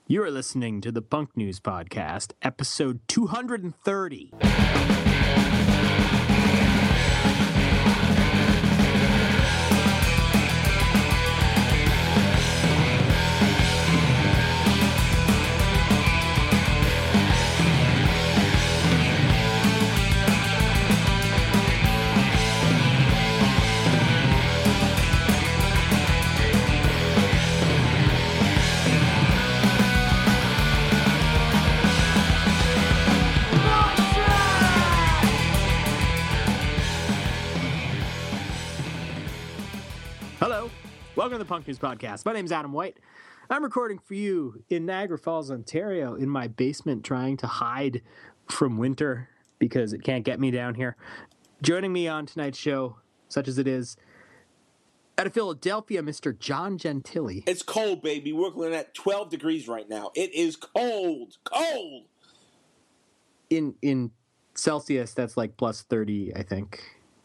You are listening to the Punk News Podcast, episode 230. Hello, welcome to the Punk News Podcast. My name's Adam White. I'm recording for you in Niagara Falls, Ontario, in my basement, trying to hide from winter because it can't get me down here. Joining me on tonight's show, such as it is, out of Philadelphia, Mr. John Gentili. It's cold, baby. We're looking at 12 degrees right now. It is cold. Cold! In Celsius, that's like plus 30, I think.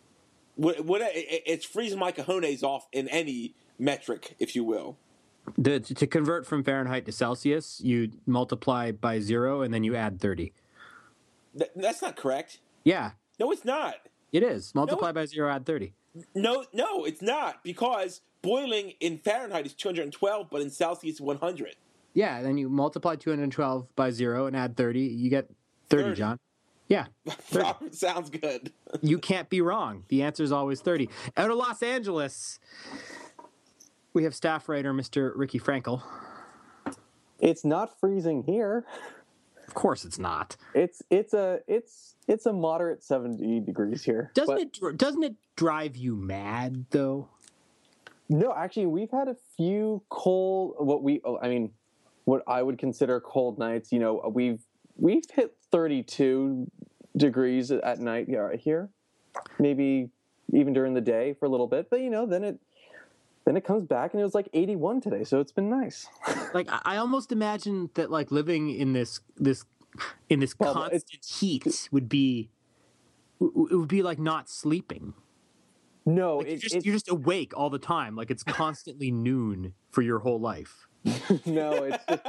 It's freezing my cojones off in any metric, if you will. To convert from Fahrenheit to Celsius, you multiply by 0 and then you add 30. That's not correct. Yeah. No, it's not. It is. Multiply by 0, add 30. No, it's not, because boiling in Fahrenheit is 212, but in Celsius, 100. Yeah, then you multiply 212 by 0 and add 30. You get 30, John. Yeah. 30. Sounds good. You can't be wrong. The answer is always 30. Out of Los Angeles, we have staff writer Mr. Ricky Frankel. It's not freezing here. Of course it's not. It's a moderate 70 degrees here. Doesn't it drive you mad though? No, actually, we've had a few cold. What I would consider cold nights. You know, we've hit 32 degrees at night here. Maybe even during the day for a little bit, but you know, then it comes back and it was like 81 today, so it's been nice. Like I almost imagine that like living in this constant heat would be like not sleeping. No, like you're just awake all the time. Like it's constantly noon for your whole life. No,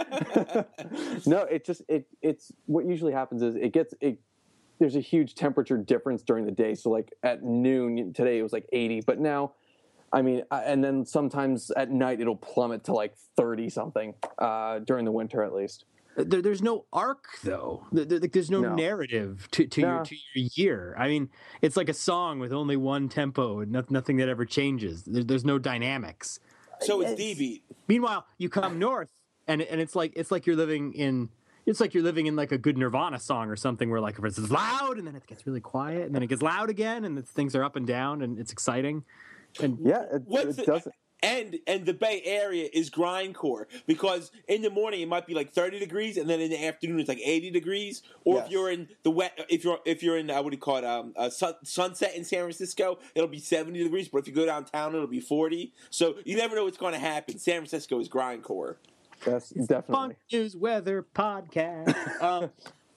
it's what usually happens is there's a huge temperature difference during the day. So like at noon today it was like 80, but now, and then sometimes at night it'll plummet to like 30 something during the winter at least. There's no arc though. There's no narrative to your year. I mean, it's like a song with only one tempo and nothing that ever changes. There's no dynamics. So it's D-beat. Meanwhile, you come north and it's like you're living in like a good Nirvana song or something where like it's loud and then it gets really quiet and then it gets loud again and things are up and down and it's exciting. And yeah, it doesn't. And the Bay Area is grindcore because in the morning it might be like 30 degrees and then in the afternoon it's like 80 degrees. Or yes. If you're in if you're in what do you call it Sunset in San Francisco, it'll be 70 degrees. But if you go downtown, it'll be 40. So you never know what's going to happen. San Francisco is grindcore. Yes, definitely. Punk News Weather Podcast.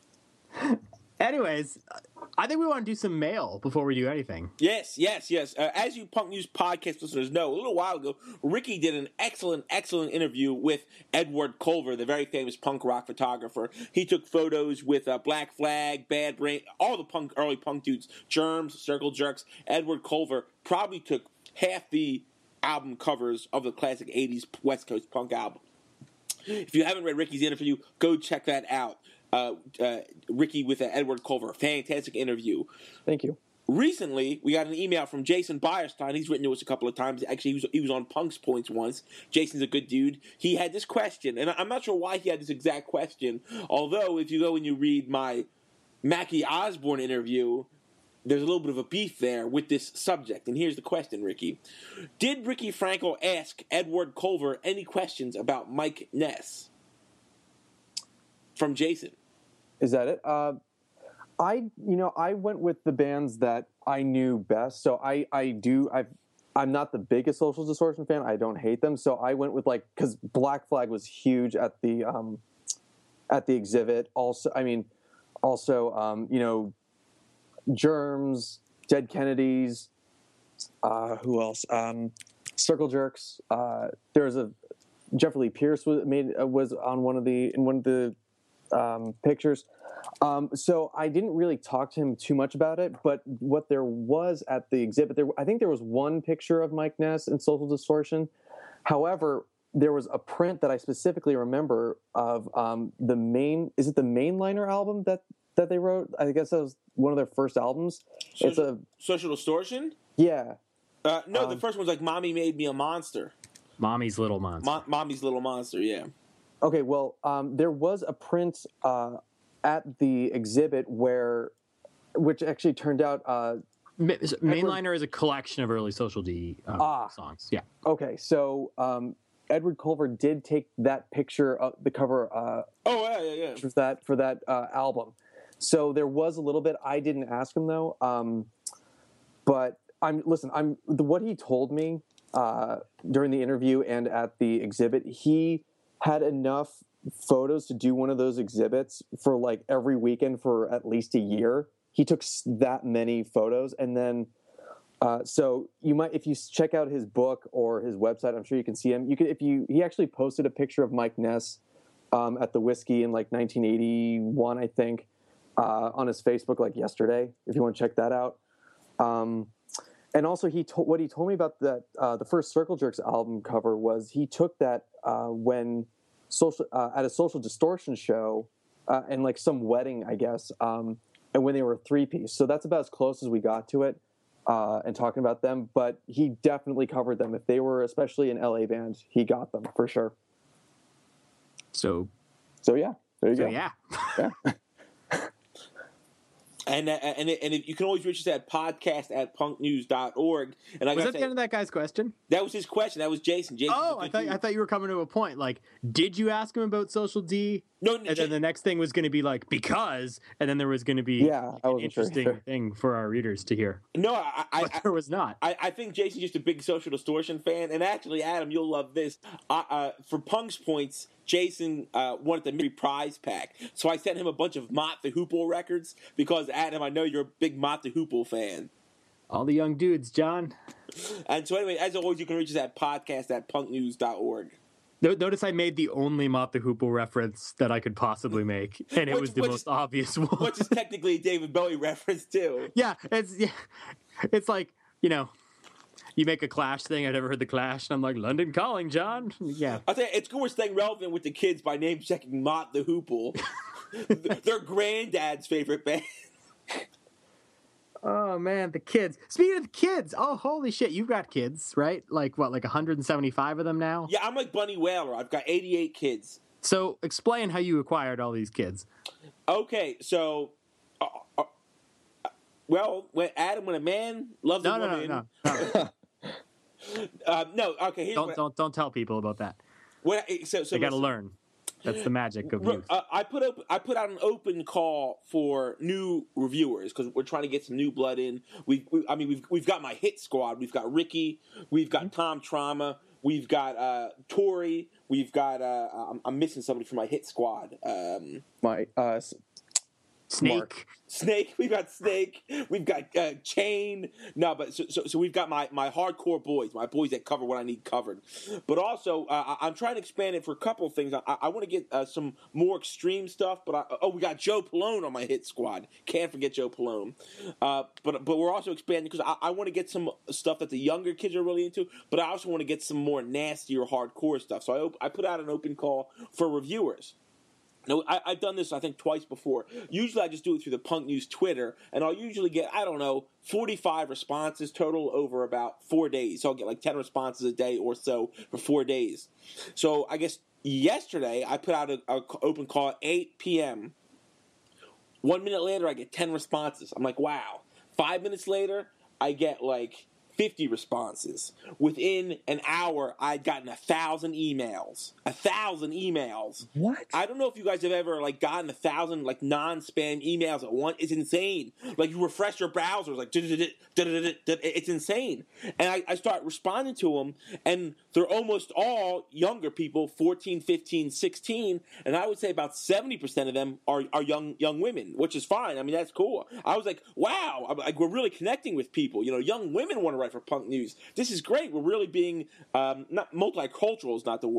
Anyways, I think we want to do some mail before we do anything. Yes. As you Punk News Podcast listeners know, a little while ago, Ricky did an excellent interview with Edward Culver, the very famous punk rock photographer. He took photos with Black Flag, Bad Brain, all the early punk dudes, Germs, Circle Jerks. Edward Culver probably took half the album covers of the classic 80s West Coast punk album. If you haven't read Ricky's interview, go check that out. Ricky with Edward Culver. Fantastic interview. Thank you. Recently, we got an email from Jason Bierstein. He's written to us a couple of times. Actually, he was on Punk's Points once. Jason's a good dude. He had this question, and I'm not sure why he had this exact question, although if you go and you read my Mackie Osborne interview, there's a little bit of a beef there with this subject. And here's the question, Ricky. Did Ricky Frankel ask Edward Culver any questions about Mike Ness? From Jason. Is that it? I went with the bands that I knew best. So I'm not the biggest Social Distortion fan. I don't hate them. So I went with because Black Flag was huge at the exhibit. Also, Germs, Dead Kennedys, who else? Circle Jerks. There's a Jeffrey Lee Pierce was on one of the pictures. So I didn't really talk to him too much about it, but what there was at the exhibit, I think there was one picture of Mike Ness in Social Distortion. However, there was a print that I specifically remember of the Mainliner album that they wrote. I guess that was one of their first albums. Social Distortion? Yeah. No, the first one's like Mommy Made Me a Monster. Mommy's Little Monster. Mommy's Little Monster, yeah. Okay, well, there was a print at the exhibit which actually turned out... Mainliner is a collection of early Social D songs. Yeah. Okay, so Edward Culver did take that picture of the cover for that album. So there was a little bit. I didn't ask him, though. But what he told me during the interview and at the exhibit, he had enough photos to do one of those exhibits for like every weekend for at least a year. He took that many photos, and then so you might, if you check out his book or his website, I'm sure you can see him. He actually posted a picture of Mike Ness at the Whiskey in like 1981, I think, on his Facebook like yesterday. If you want to check that out, and also what he told me about that the first Circle Jerks album cover was he took that when at a Social Distortion show and like some wedding, I guess. And when they were a three-piece. So that's about as close as we got to it and talking about them. But he definitely covered them. If they were, especially an LA band, he got them for sure. So yeah, there you go. Yeah. And you can always reach us at podcast@punknews.org. And was that the end of that guy's question? That was his question. That was Jason. I thought you were coming to a point. Like, did you ask him about Social D? No. And then the next thing was going to be like, because, and then there was going to be an interesting thing for our readers to hear. No, but there was not. I think Jason's just a big Social Distortion fan. And actually, Adam, you'll love this. For Punk's points, Jason wanted the mystery prize pack. So I sent him a bunch of Mott the Hoople records because, Adam, I know you're a big Mott the Hoople fan. All the young dudes, John. And so anyway, as always, you can reach us at podcast@punknews.org. Notice I made the only Mott the Hoople reference that I could possibly make, and it was the most obvious one. Which is technically a David Bowie reference, too. Yeah, it's like, you make a Clash thing. I've never heard the Clash, and I'm like, London Calling, John. Yeah. I'll tell you, it's cool staying relevant with the kids by name-checking Mott the Hoople. Their granddad's favorite band. Oh, man, the kids. Speaking of the kids, oh, holy shit, you've got kids, right? Like, what, like 175 of them now? Yeah, I'm like Bunny Whaler. I've got 88 kids. So explain how you acquired all these kids. Okay, so... when a man loves a woman... No. No, okay, Don't tell people about that. They got to learn. That's the magic of youth. I put out an open call for new reviewers because we're trying to get some new blood in. We've got my hit squad. We've got Ricky. We've got Tom Trauma. We've got Tori. We've got I'm missing somebody from my hit squad. Snake. We've got Snake. We've got Chain. No, but so we've got my hardcore boys, my boys that cover what I need covered. But also, I'm trying to expand it for a couple of things. I want to get some more extreme stuff. But we got Joe Pallone on my hit squad. Can't forget Joe Pallone. But we're also expanding because I want to get some stuff that the younger kids are really into. But I also want to get some more nastier hardcore stuff. So I put out an open call for reviewers. No, I've done this, I think, twice before. Usually I just do it through the Punk News Twitter, and I'll usually get, 45 responses total over about 4 days. So I'll get like 10 responses a day or so for 4 days. So I guess yesterday I put out an open call at 8 p.m. 1 minute later I get 10 responses. I'm like, wow. 5 minutes later I get like 50 responses. Within an hour, I'd gotten 1,000 emails. 1,000 emails. What? I don't know if you guys have ever gotten 1,000 non-spam emails at once. It's insane. Like you refresh your browser, it's insane. And I start responding to them, and they're almost all younger people, 14, 15, 16, and I would say about 70% of them are young women, which is fine. I mean, that's cool. I was like, wow, we're really connecting with people. Young women want to write for Punk News. This is great. We're really being not multicultural is not the word.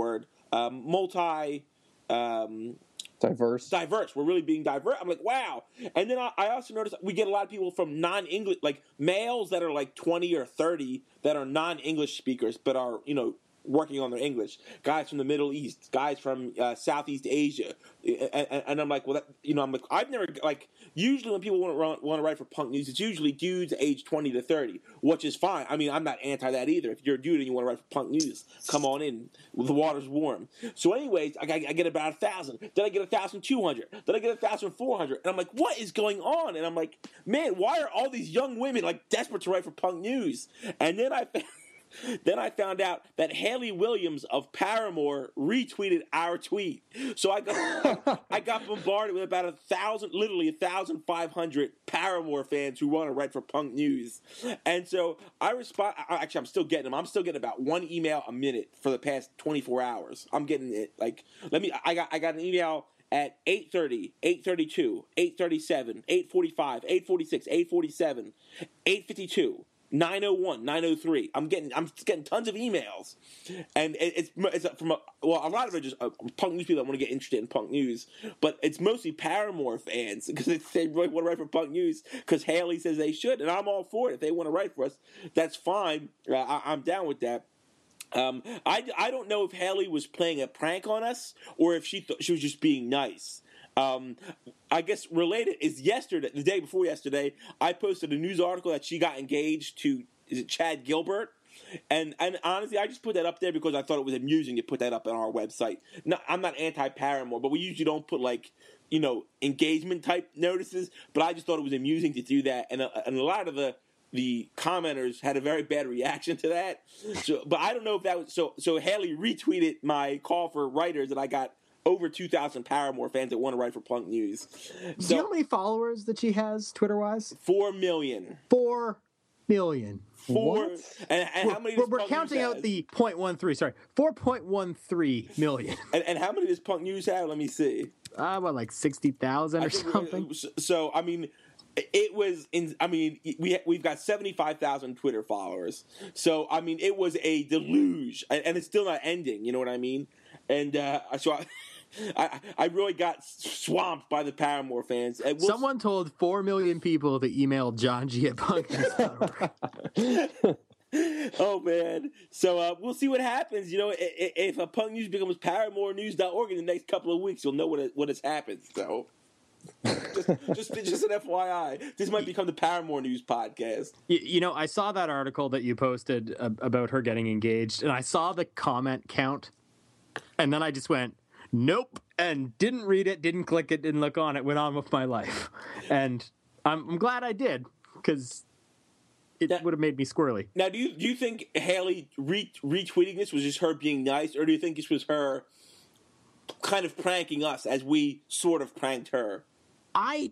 multi. Diverse. We're really being diverse. I'm like, wow. And then I also noticed we get a lot of people from non-English, like males that are like 20 or 30 that are non-English speakers, but are, working on their English. Guys from the Middle East, guys from Southeast Asia. And I'm like, well, I've never, usually when people want to write for Punk News, it's usually dudes aged 20 to 30, which is fine. I mean, I'm not anti that either. If you're a dude and you want to write for Punk News, come on in. The water's warm. So anyways, I get about 1,000. Then I get 1,200. Then I get 1,400. And I'm like, what is going on? And I'm like, man, why are all these young women desperate to write for Punk News? And then I found out that Haley Williams of Paramore retweeted our tweet. So I got bombarded with about 1,500 Paramore fans who want to write for Punk News. And so I respond. Actually, I'm still getting them. I'm still getting about one email a minute for the past 24 hours. I'm getting it. I got an email at 8:30, 8:32, 8:37, 8:45, 8:46, 8:47, 8:52. 901, 903. I'm getting tons of emails, and it's from a lot of it just Punk News people that want to get interested in Punk News, but it's mostly Paramore fans because they really want to write for Punk News because Haley says they should, and I'm all for it. If they want to write for us, that's fine. I'm down with that. I don't know if Haley was playing a prank on us or if she thought she was just being nice. I guess related is yesterday, the day before yesterday, I posted a news article that she got engaged to, is it Chad Gilbert? And honestly, I just put that up there because I thought it was amusing to put that up on our website. No, I'm not anti-Paramore, but we usually don't put engagement type notices, but I just thought it was amusing to do that. And a lot of the commenters had a very bad reaction to that. So, but I don't know if that was, so Haley retweeted my call for writers and I got over 2,000 Paramore fans that want to write for Punk News. So, do you know how many followers that she has, Twitter-wise? 4 million. 4 million. What? And how many? We're counting out the 0.13. Sorry, 4.13 million. And how many does Punk News have? Let me see. Like 60,000 or something. So I mean, it was in. I mean, we've got 75,000 Twitter followers. So I mean, it was a deluge, and it's still not ending. You know what I mean? And so I really got swamped by the Paramore fans. Someone told 4 million people to email John G at punknews.org. Oh man! So we'll see what happens. If Punk News becomes ParamoreNews.org in the next couple of weeks, you'll know what has happened. So just an FYI, this might become the Paramore News podcast. I saw that article that you posted about her getting engaged, and I saw the comment count, and then I just went, nope, and didn't read it, didn't click it, didn't look on it, went on with my life. And I'm glad I did, because it would have made me squirrely. Now, do you think Haley retweeting this was just her being nice, or do you think this was her kind of pranking us as we sort of pranked her? I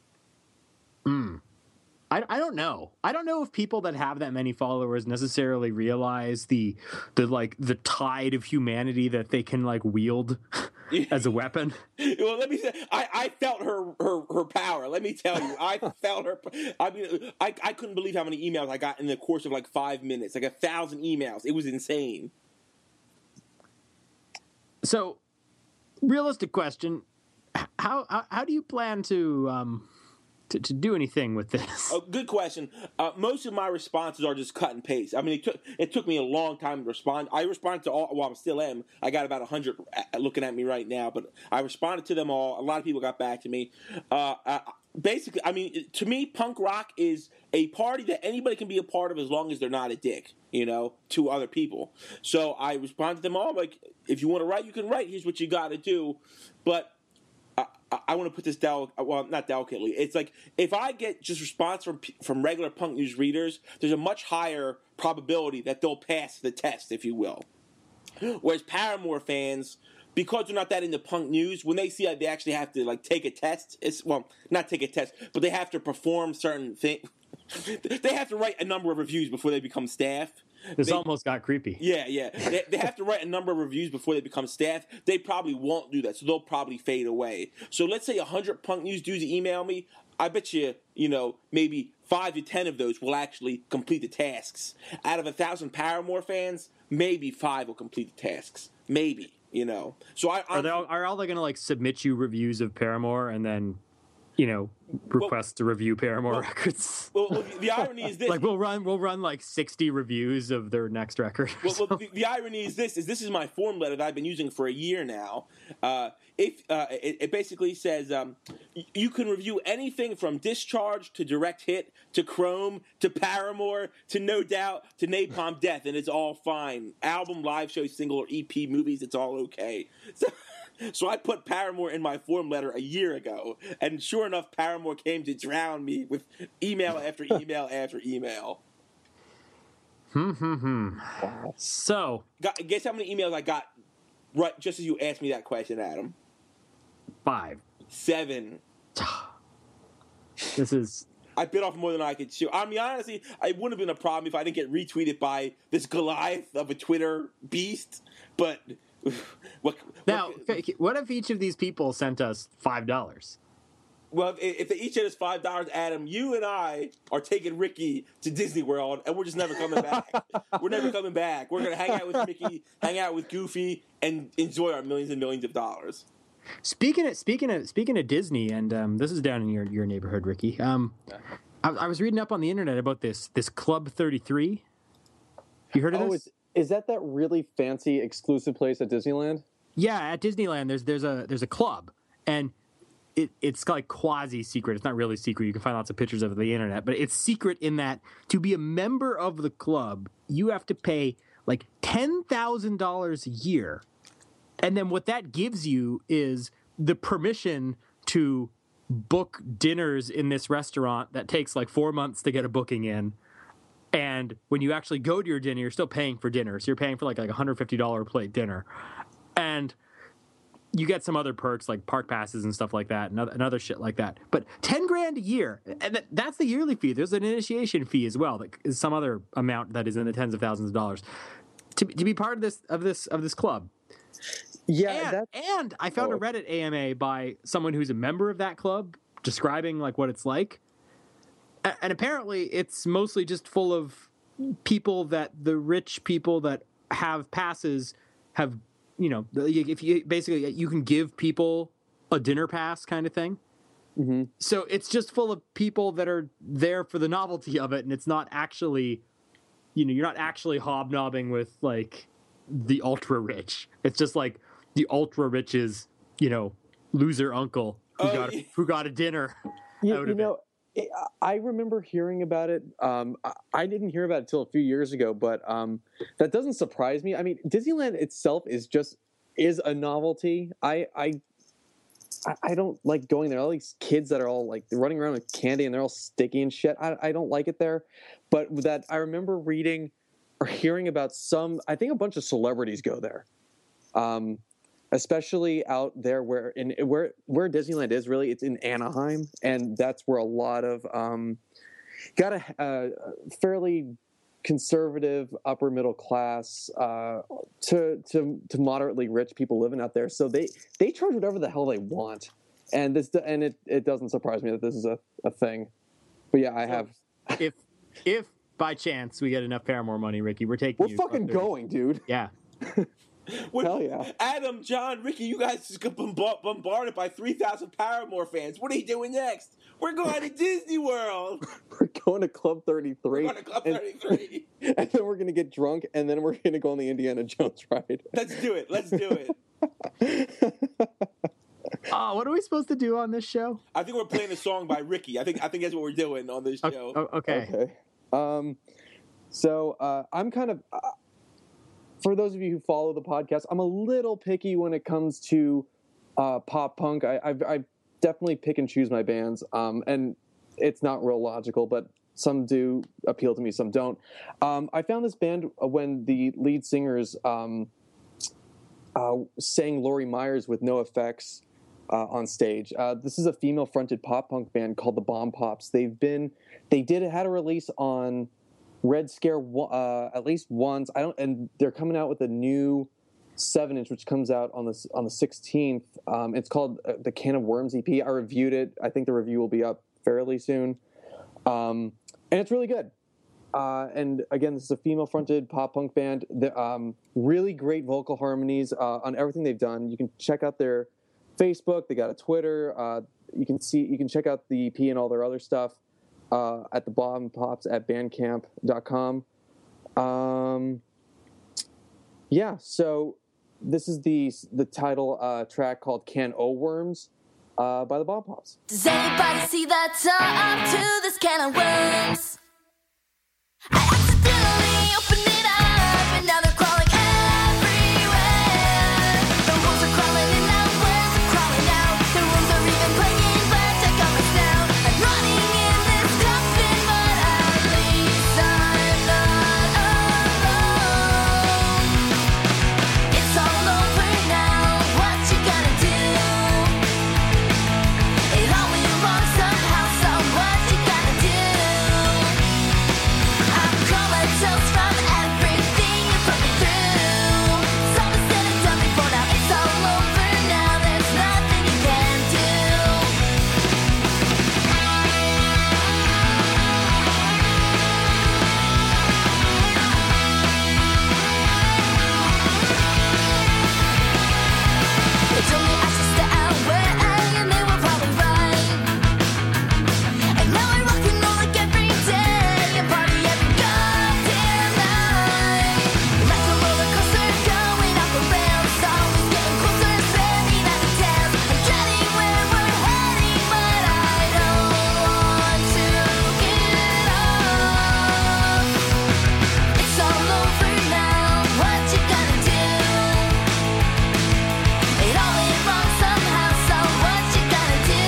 don't know. I don't know if people that have that many followers necessarily realize the tide of humanity that they can wield as a weapon. Well, let me say, I felt her power. Let me tell you, I felt her. I mean, I couldn't believe how many emails I got in the course of 5 minutes, 1,000 emails. It was insane. So, realistic question: how do you plan to do anything with this? Oh, good question. Most of my responses are just cut and paste. I mean, it took me a long time to respond. I responded to all. Well, I still am. I got about 100 looking at me right now, but I responded to them all. A lot of people got back to me. Basically, I mean, to me, punk rock is a party that anybody can be a part of as long as they're not a dick, to other people. So I responded to them all if you want to write, you can write. Here's what you got to do. But I want to put this not delicately. It's if I get just response from regular Punk News readers, there's a much higher probability that they'll pass the test, if you will. Whereas Paramore fans, because they're not that into Punk News, when they see they actually have to take a test, not take a test, but they have to perform certain things. They have to write a number of reviews before they become staff. This almost got creepy. Yeah. They have to write a number of reviews before they become staff. They probably won't do that, so they'll probably fade away. So let's say 100 Punk News dudes email me. I bet you, maybe 5 to 10 of those will actually complete the tasks. Out of 1,000 Paramore fans, maybe 5 will complete the tasks. Maybe. So are all they going to like submit you reviews of Paramore and then, request to review Paramore records? Well, the irony is this: like we'll run like 60 reviews of their next record. Well, the irony is this is my form letter that I've been using for a year now. It basically says you can review anything from Discharge to Direct Hit to Chrome to Paramore to No Doubt to Napalm Death, and it's all fine. Album, live show, single, or EP, movies, it's all okay. So I put Paramore in my form letter a year ago, and sure enough, Paramore came to drown me with email after email after email. So, guess how many emails I got right just as you asked me that question, Adam? 5. 7. This is... I bit off more than I could chew. I mean, honestly, it wouldn't have been a problem if I didn't get retweeted by this Goliath of a Twitter beast, but... What if each of these people sent us $5? Well, if they each sent us $5, Adam, you and I are taking Ricky to Disney World, and we're just never coming back. We're never coming back. We're going to hang out with Mickey, hang out with Goofy, and enjoy our millions and millions of dollars. Speaking of Disney, and this is down in your neighborhood, Ricky. I was reading up on the internet about this Club 33. You heard of this? Is that really fancy exclusive place at Disneyland? Yeah, at Disneyland, there's a club, and it's like quasi secret. It's not really secret. You can find lots of pictures of it on the internet, but it's secret in that to be a member of the club, you have to pay like $10,000 a year, and then what that gives you is the permission to book dinners in this restaurant that takes like 4 months to get a booking in. And when you actually go to your dinner, you're still paying for dinner. So you're paying for like $150 plate dinner. And you get some other perks like park passes and stuff like that and other shit like that. But $10,000 a year, and that's the yearly fee. There's an initiation fee as well. That is some other amount that is in the tens of thousands of dollars to be part of this club. Yeah, and I found a Reddit AMA by someone who's a member of that club describing like what it's like. And apparently it's mostly just full of people that the rich people that have passes have, if you basically, you can give people a dinner pass kind of thing. Mm-hmm. So it's just full of people that are there for the novelty of it. And it's not actually, you're not actually hobnobbing with like the ultra rich. It's just like the ultra rich's, loser uncle who got a dinner. I remember hearing about it. I didn't hear about it until a few years ago, but that doesn't surprise me. I mean, Disneyland itself is a novelty. I don't like going there. All these kids that are all like running around with candy and they're all sticky and shit. I don't like it there. But that I remember reading or hearing about I think a bunch of celebrities go there. Especially out there where Disneyland is really, it's in Anaheim, and that's where a lot of got a fairly conservative upper middle class to moderately rich people living out there. So they charge whatever the hell they want, and it doesn't surprise me that this is a thing. But yeah, I have. If by chance we get enough Paramore money, Ricky, we're fucking going, dude. Yeah. Hell yeah. Adam, John, Ricky, you guys just got bombarded by 3,000 Paramore fans. What are you doing next? We're going to Disney World. We're going to Club 33. We're going to Club 33. And then we're going to get drunk, and then we're going to go on the Indiana Jones ride. Let's do it. What are we supposed to do on this show? I think we're playing a song by Ricky. I think that's what we're doing on this show. Okay. So I'm kind of... for those of you who follow the podcast, I'm a little picky when it comes to pop punk. I definitely pick and choose my bands, and it's not real logical, but some do appeal to me, some don't. I found this band when the lead singers sang Laurie Myers with no effects on stage. This is a female-fronted pop punk band called the Bomb Pops. They had a release on Red Scare at least once. And they're coming out with a new 7-inch, which comes out on the 16th. It's called the Can of Worms EP. I reviewed it. I think the review will be up fairly soon, and it's really good. And again, this is a female-fronted pop-punk band. Really great vocal harmonies on everything they've done. You can check out their Facebook. They got a Twitter. You can check out the EP and all their other stuff at the Bomb Pops at bandcamp.com. So this is the title track called Can O Worms by the Bomb Pops. Does anybody see that top to this can of worms? I accidentally opened it up and now they're crawling everywhere. The wolves are crawling and now worms are crawling out. The wolves are even playing but take off us now. I'm running in this coffin but at least I'm not alone. It's all over now, what you gonna do? It all went wrong somehow, so what you gonna do? I'm comatose from everything you put me through. Someone said it's done before, now it's all over now. There's nothing you can do. They told me I should stay away, and they were probably right. And now I rock and roll like every day and party every goddamn night. Like a roller coaster going off the rails, always getting closer, spinning out the tails. I'm dreading where we're heading, but I don't want to get off. It's all over now, what you gonna do? It all went wrong somehow, so what you gonna do?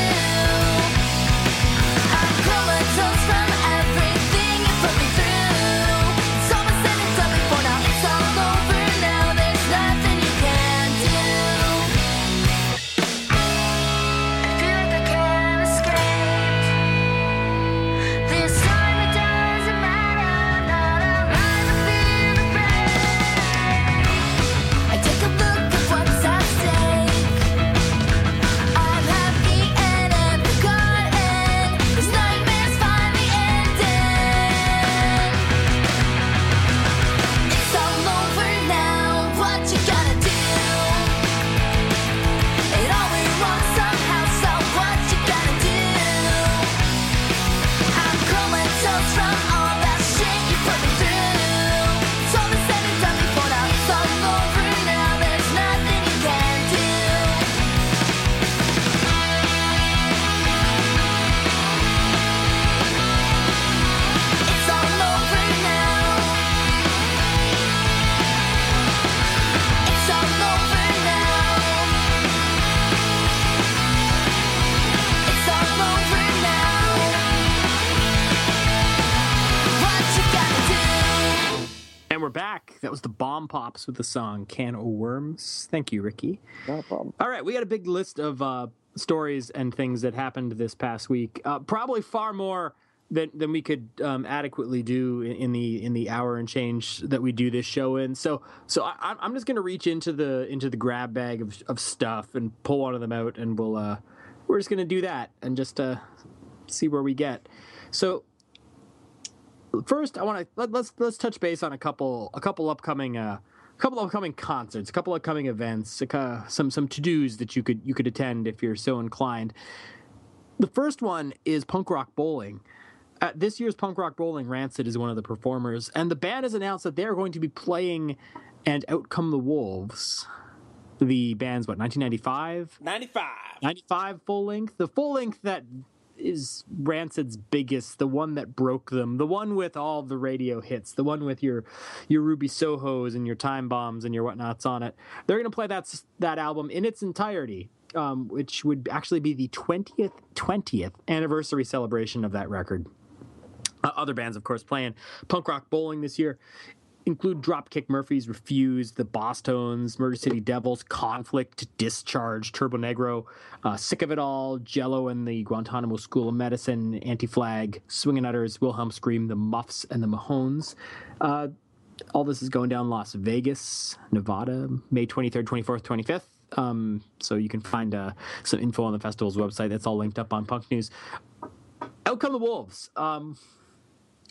I'm comatose from everything you put me through. Someone said it's done before, now it's all over now. There's nothing you can do. I feel like I can't escape. This time it doesn't matter, not alive, I feel the pain. I take a look at what's at stake. I'm happy and am forgotten. These nightmares finally ending. It's all over now, what you gonna do? It all went wrong somehow, so what you gonna do? I'm comatose from all that shit you put me through. Someone said it's done before, now it's all over now. There's nothing you can do. It's all over now. It's all over now. It's all over now. What you gotta do? And we're back. That was the Bomb Pops with the song Can O Worms. Thank you, Ricky. No problem. All right, we got a big list of stories and things that happened this past week. Probably far more than we could adequately do in the hour and change that we do this show in. So I'm just gonna reach into the grab bag of stuff and pull one of them out, and we're just gonna do that and just see where we get. So first, I want to let's touch base on a couple upcoming concerts, a couple upcoming events, some to-dos that you could attend if you're so inclined. The first one is Punk Rock Bowling. At this year's Punk Rock Bowling, Rancid is one of the performers, and the band has announced that they're going to be playing and Out Come the Wolves. The band's 1995? 95 full length. The full length that is Rancid's biggest, the one that broke them, the one with all the radio hits, the one with your Ruby Sohos and your Time Bombs and your whatnots on it. They're going to play that album in its entirety, which would actually be the 20th anniversary celebration of that record. Other bands, of course, playing Punk Rock Bowling this year include Dropkick Murphys, Refused, the Boss Tones, Murder City Devils, Conflict, Discharge, Turbo Negro, Sick of It All, Jello and the Guantanamo School of Medicine, Anti-Flag, Swingin' Utters, Wilhelm Scream, the Muffs, and the Mahones. All this is going down Las Vegas, Nevada, May 23rd, 24th, 25th. So you can find some info on the festival's website. That's all linked up on Punk News. Out Come the Wolves.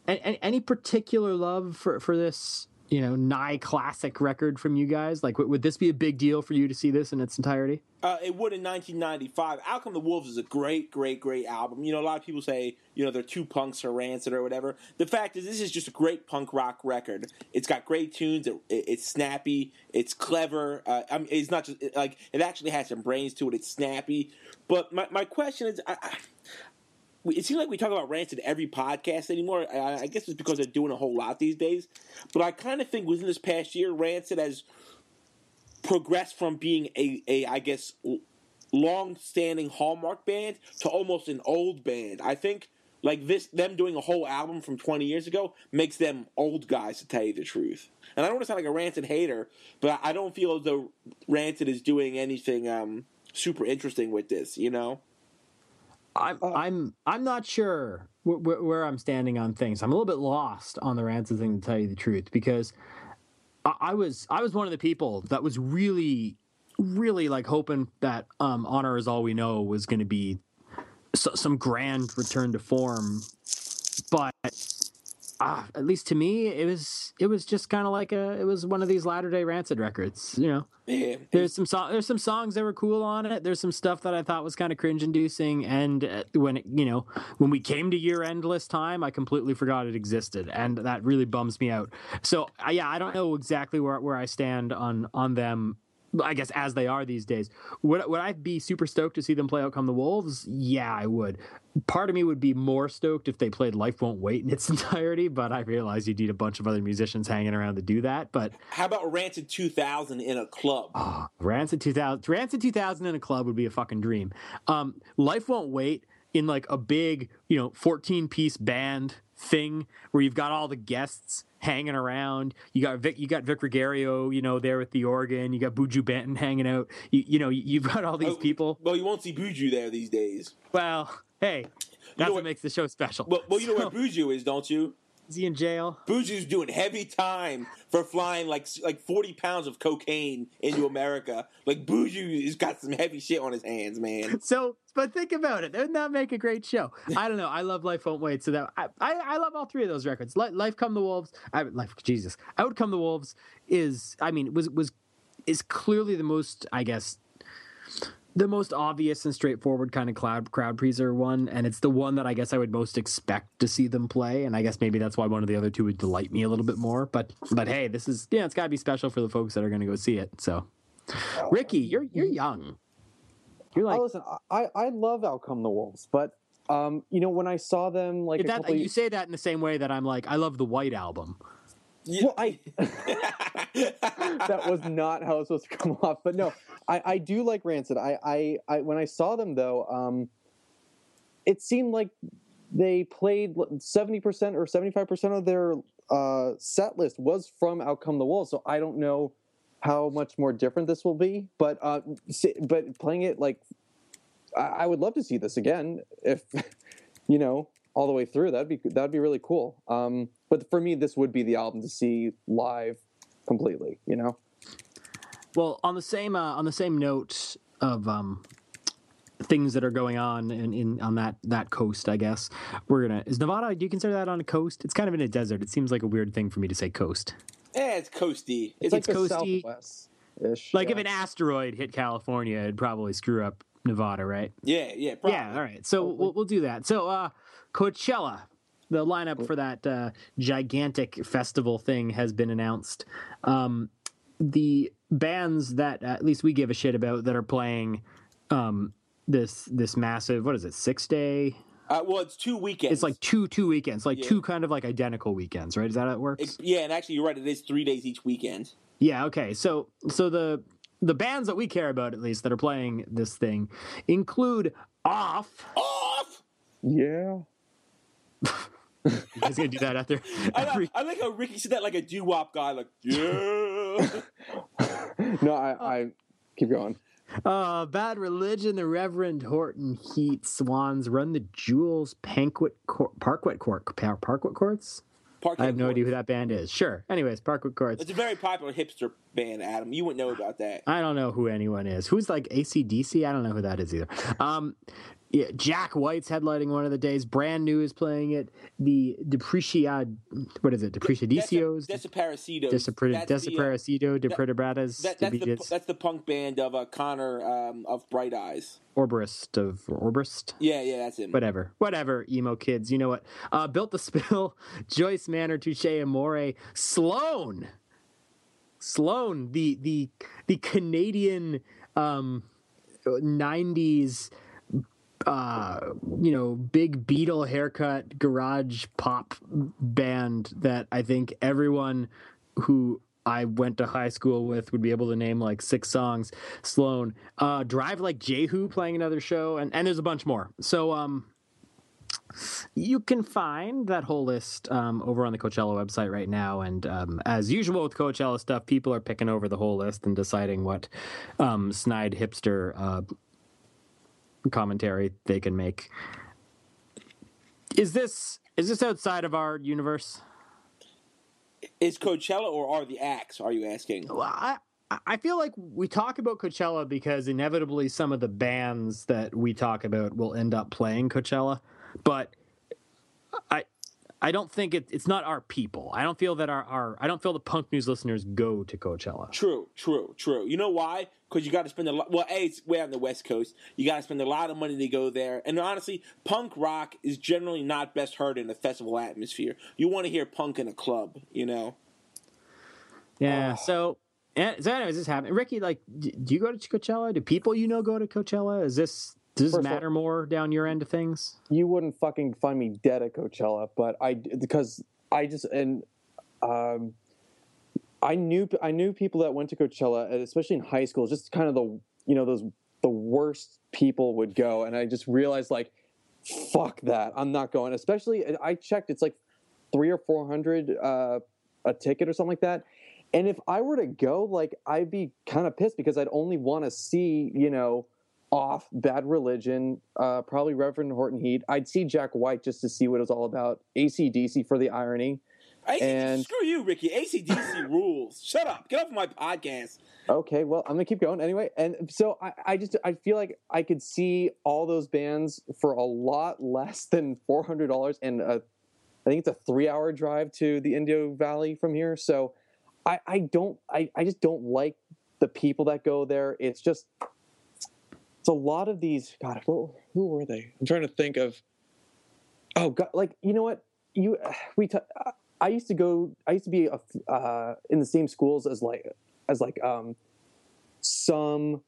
any particular love for this, nigh classic record from you guys? Like, would this be a big deal for you to see this in its entirety? It would in 1995. Outcome the Wolves is a great, great, great album. A lot of people say, they're too punks or Rancid or whatever. The fact is, this is just a great punk rock record. It's got great tunes. It's snappy. It's clever. It's not just, it actually has some brains to it. It's snappy. But my question is, it seems like we talk about Rancid every podcast anymore. I guess it's because they're doing a whole lot these days. But I kind of think within this past year, Rancid has progressed from being I guess, long-standing Hallmark band to almost an old band. I think them doing a whole album from 20 years ago makes them old guys, to tell you the truth. And I don't want to sound like a Rancid hater, but I don't feel as though Rancid is doing anything super interesting with this. I'm not sure where I'm standing on things. I'm a little bit lost on the Rancid thing, to tell you the truth, because I was one of the people that was really, really hoping that Honor Is All We Know was going to be some grand return to form, but at least to me, it was just kind of it was one of these latter day Rancid records. Yeah. There's some songs that were cool on it. There's some stuff that I thought was kind of cringe inducing, and when we came to year end list time, I completely forgot it existed, and that really bums me out. So I don't know exactly where I stand on them, I guess, as they are these days. Would I be super stoked to see them play Outcome the Wolves? Yeah, I would. Part of me would be more stoked if they played Life Won't Wait in its entirety, but I realize you'd need a bunch of other musicians hanging around to do that. But how about Rancid 2000 in a club? Oh, Rancid 2000 in a club would be a fucking dream. Life Won't Wait in a big, 14-piece band thing where you've got all the guests hanging around. You got Vic Gregario, there with the organ. You got Buju Banton hanging out. You've got all these people. Well, you won't see Buju there these days. Well, hey, that's what makes the show special. Well, you know where Buju is, don't you? Is he in jail? Buju's doing heavy time for flying like 40 pounds of cocaine into America. Buju has got some heavy shit on his hands, man. So, but think about it. Doesn't that make a great show? I don't know. I love Life Won't Wait. So that I love all three of those records. Life Come the Wolves. Outcome the Wolves is clearly the most, I guess, the most obvious and straightforward kind of crowd pleaser one, and it's the one that I guess I would most expect to see them play, and I guess maybe that's why one of the other two would delight me a little bit more. But hey, this is it's got to be special for the folks that are going to go see it. So, Ricky, you're young. You're listen, I love Outcome the Wolves, but when I saw them you say that in the same way that I'm I love the White Album. Well, that was not how it was supposed to come off. But no, I do like Rancid. I when I saw them though, it seemed like they played 70% or 75% of their set list was from Outcome the Wolves. So I don't know how much more different this will be. But playing it I would love to see this again if all the way through. That'd be really cool. But for me, this would be the album to see live completely. Well, on the same note of things that are going on on that coast, I guess is Nevada. Do you consider that on a coast? It's kind of in a desert. It seems like a weird thing for me to say coast. It's coasty. It's coasty. Southwest-ish. If an asteroid hit California, it'd probably screw up Nevada, right? Yeah, probably. Yeah, all right. So we'll do that. So Coachella, the lineup for that gigantic festival thing has been announced. The bands that at least we give a shit about that are playing this massive, what is it, 6-day? Well, it's 2 weekends. It's two weekends, two kind of identical weekends, right? Is that how it works? And actually you're right. It is 3 days each weekend. Yeah. Okay. So the bands that we care about, at least, that are playing this thing include Off. Yeah. You guys gonna do that after? I like how Ricky said that like a doo-wop guy, yeah. No, I keep going. Bad Religion, the Reverend Horton Heat, Swans, Run the Jewels, Parkwood Courts. I have no idea who that band is. Sure. Anyways, Parkwood Courts. It's a very popular hipster band, Adam. You wouldn't know about that. I don't know who anyone is. Who's AC/DC? I don't know who that is either. Yeah, Jack White's headlining one of the days. Brand New is playing it. The Depreciadicios? Desaparecidos. Desaparecido, Depredabradas. That's the punk band of Connor of Bright Eyes. Orbrist. Yeah, that's him. Whatever, emo kids. You know what? Built the Spill, Joyce Manor, Touche Amore, Sloan, the Canadian 90s big Beatle haircut garage pop band that I think everyone who I went to high school with would be able to name like 6 songs. Sloan, Drive Like Jehu playing another show, and there's a bunch more. So you can find that whole list over on the Coachella website right now. And as usual with Coachella stuff, people are picking over the whole list and deciding what snide hipster commentary they can make. Is this outside of our universe? Is Coachella or are the acts, are you asking? Well, I feel like we talk about Coachella because inevitably some of the bands that we talk about will end up playing Coachella, but I don't think it's not our people. I don't feel that I don't feel the Punk News listeners go to Coachella. True. You know why? Because you got to spend a lot. Well, it's way out on the West Coast. You got to spend a lot of money to go there. And honestly, punk rock is generally not best heard in a festival atmosphere. You want to hear punk in a club, you know? Yeah. So anyways, this happened. Ricky, like, do you go to Coachella? Do people you know go to Coachella? Does this matter more down your end of things? You wouldn't fucking find me dead at Coachella, but I knew people that went to Coachella, and especially in high school, just kind of the worst people would go, and I just realized like, fuck that, I'm not going. Especially, I checked, it's like $300 or $400 a ticket or something like that. And if I were to go, like, I'd be kind of pissed because I'd only want to see, off Bad Religion, probably Reverend Horton Heat. I'd see Jack White just to see what it was all about. AC/DC for the irony. Screw you, Ricky. AC/DC rules. Shut up. Get off my podcast. Okay, well, I'm gonna keep going anyway. And so I feel like I could see all those bands for a lot less than $400, and I think it's a 3-hour drive to the Indio Valley from here. So I just don't like the people that go there. It's a lot of these. God, who were they? I'm trying to think of. Oh God, like, you know what? I used to be in the same schools as some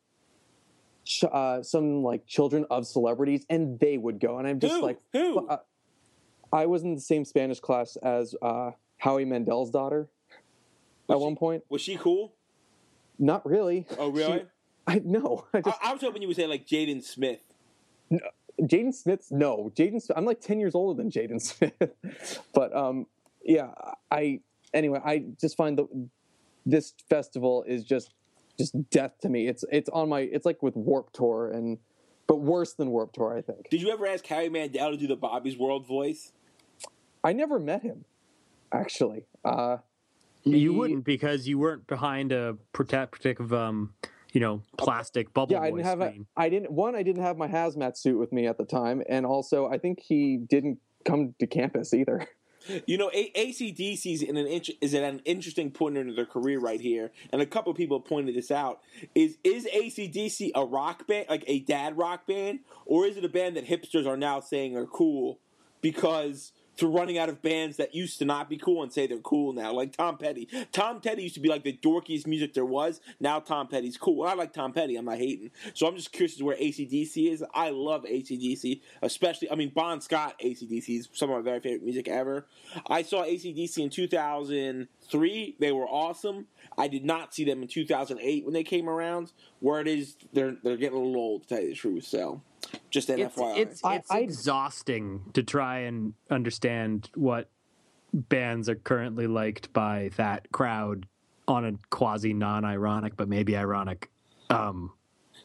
like children of celebrities, and they would go, and I'm just who? I was in the same Spanish class as Howie Mandel's daughter at one point. Was she cool? Not really. Oh, really? I was hoping you would say like Jaden Smith. No, Jaden Smith's no. I'm like 10 years older than Jaden Smith, but yeah. I just find this festival is just death to me. It's like with Warped Tour, but worse than Warped Tour, I think. Did you ever ask Howie Mandel to do the Bobby's World voice? I never met him, actually. You wouldn't, because you weren't behind a protective plastic bubble. Yeah, I didn't have my hazmat suit with me at the time, and also I think he didn't come to campus either. AC/DC is at an interesting point in their career right here, and a couple of people pointed this out. Is AC/DC a rock band, like a dad rock band, or is it a band that hipsters are now saying are cool because they're running out of bands that used to not be cool and say they're cool now, like Tom Petty. Tom Petty used to be like the dorkiest music there was. Now Tom Petty's cool. I like Tom Petty. I'm not hating. So I'm just curious as to where AC/DC is. I love AC/DC, especially, Bon Scott AC/DC is some of my very favorite music ever. I saw AC/DC in 2003. They were awesome. I did not see them in 2008 when they came around. Word is they're getting a little old, to tell you the truth. So just an FYI. It's exhausting to try and understand what bands are currently liked by that crowd on a quasi non-ironic but maybe ironic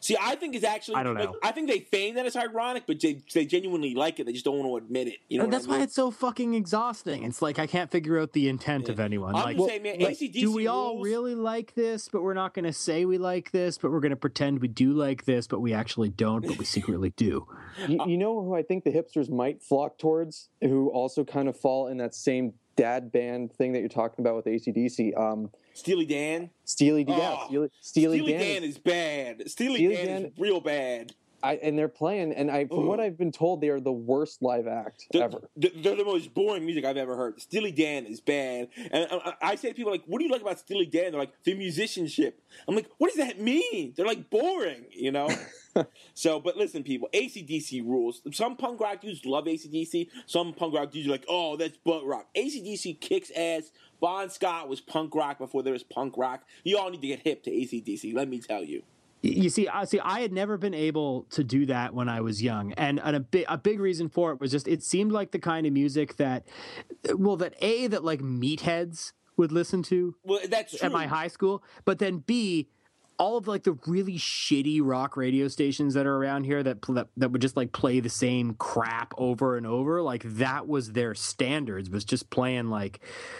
See, I think it's actually. I don't know. I think they feign that it's ironic, but they genuinely like it. They just don't want to admit it. You know, That's why it's so fucking exhausting. It's like I can't figure out the intent of anyone. I'm Like, just saying, man. AC/DC do we all rules. really like this? But we're not going to say we like this. But we're going to pretend we do like this. But we actually don't. But we secretly do. You know who I think the hipsters might flock towards, who also kind of fall in that same dad band thing that you're talking about with AC/DC. Steely Dan. Steely Oh, Dan. Steely Dan is bad. Steely Dan is real bad. And they're playing, and from what I've been told, they are the worst live act ever. They're the most boring music I've ever heard. Steely Dan is bad. And I say to people, like, what do you like about Steely Dan? They're like, the musicianship. I'm like, what does that mean? They're like boring, you know? So, but listen, people, AC/DC rules. Some punk rock dudes love AC/DC. Some punk rock dudes are like, oh, that's butt rock. AC/DC kicks ass. Bon Scott was punk rock before there was punk rock. You all need to get hip to AC/DC, let me tell you. You see, I had never been able to do that when I was young, and a big reason for it was just it seemed like the kind of music that like meatheads would listen to. Well, that's true. At my high school, but then B, all of like the really shitty rock radio stations that are around here that would just like play the same crap over and over, like that was their standards, was just playing like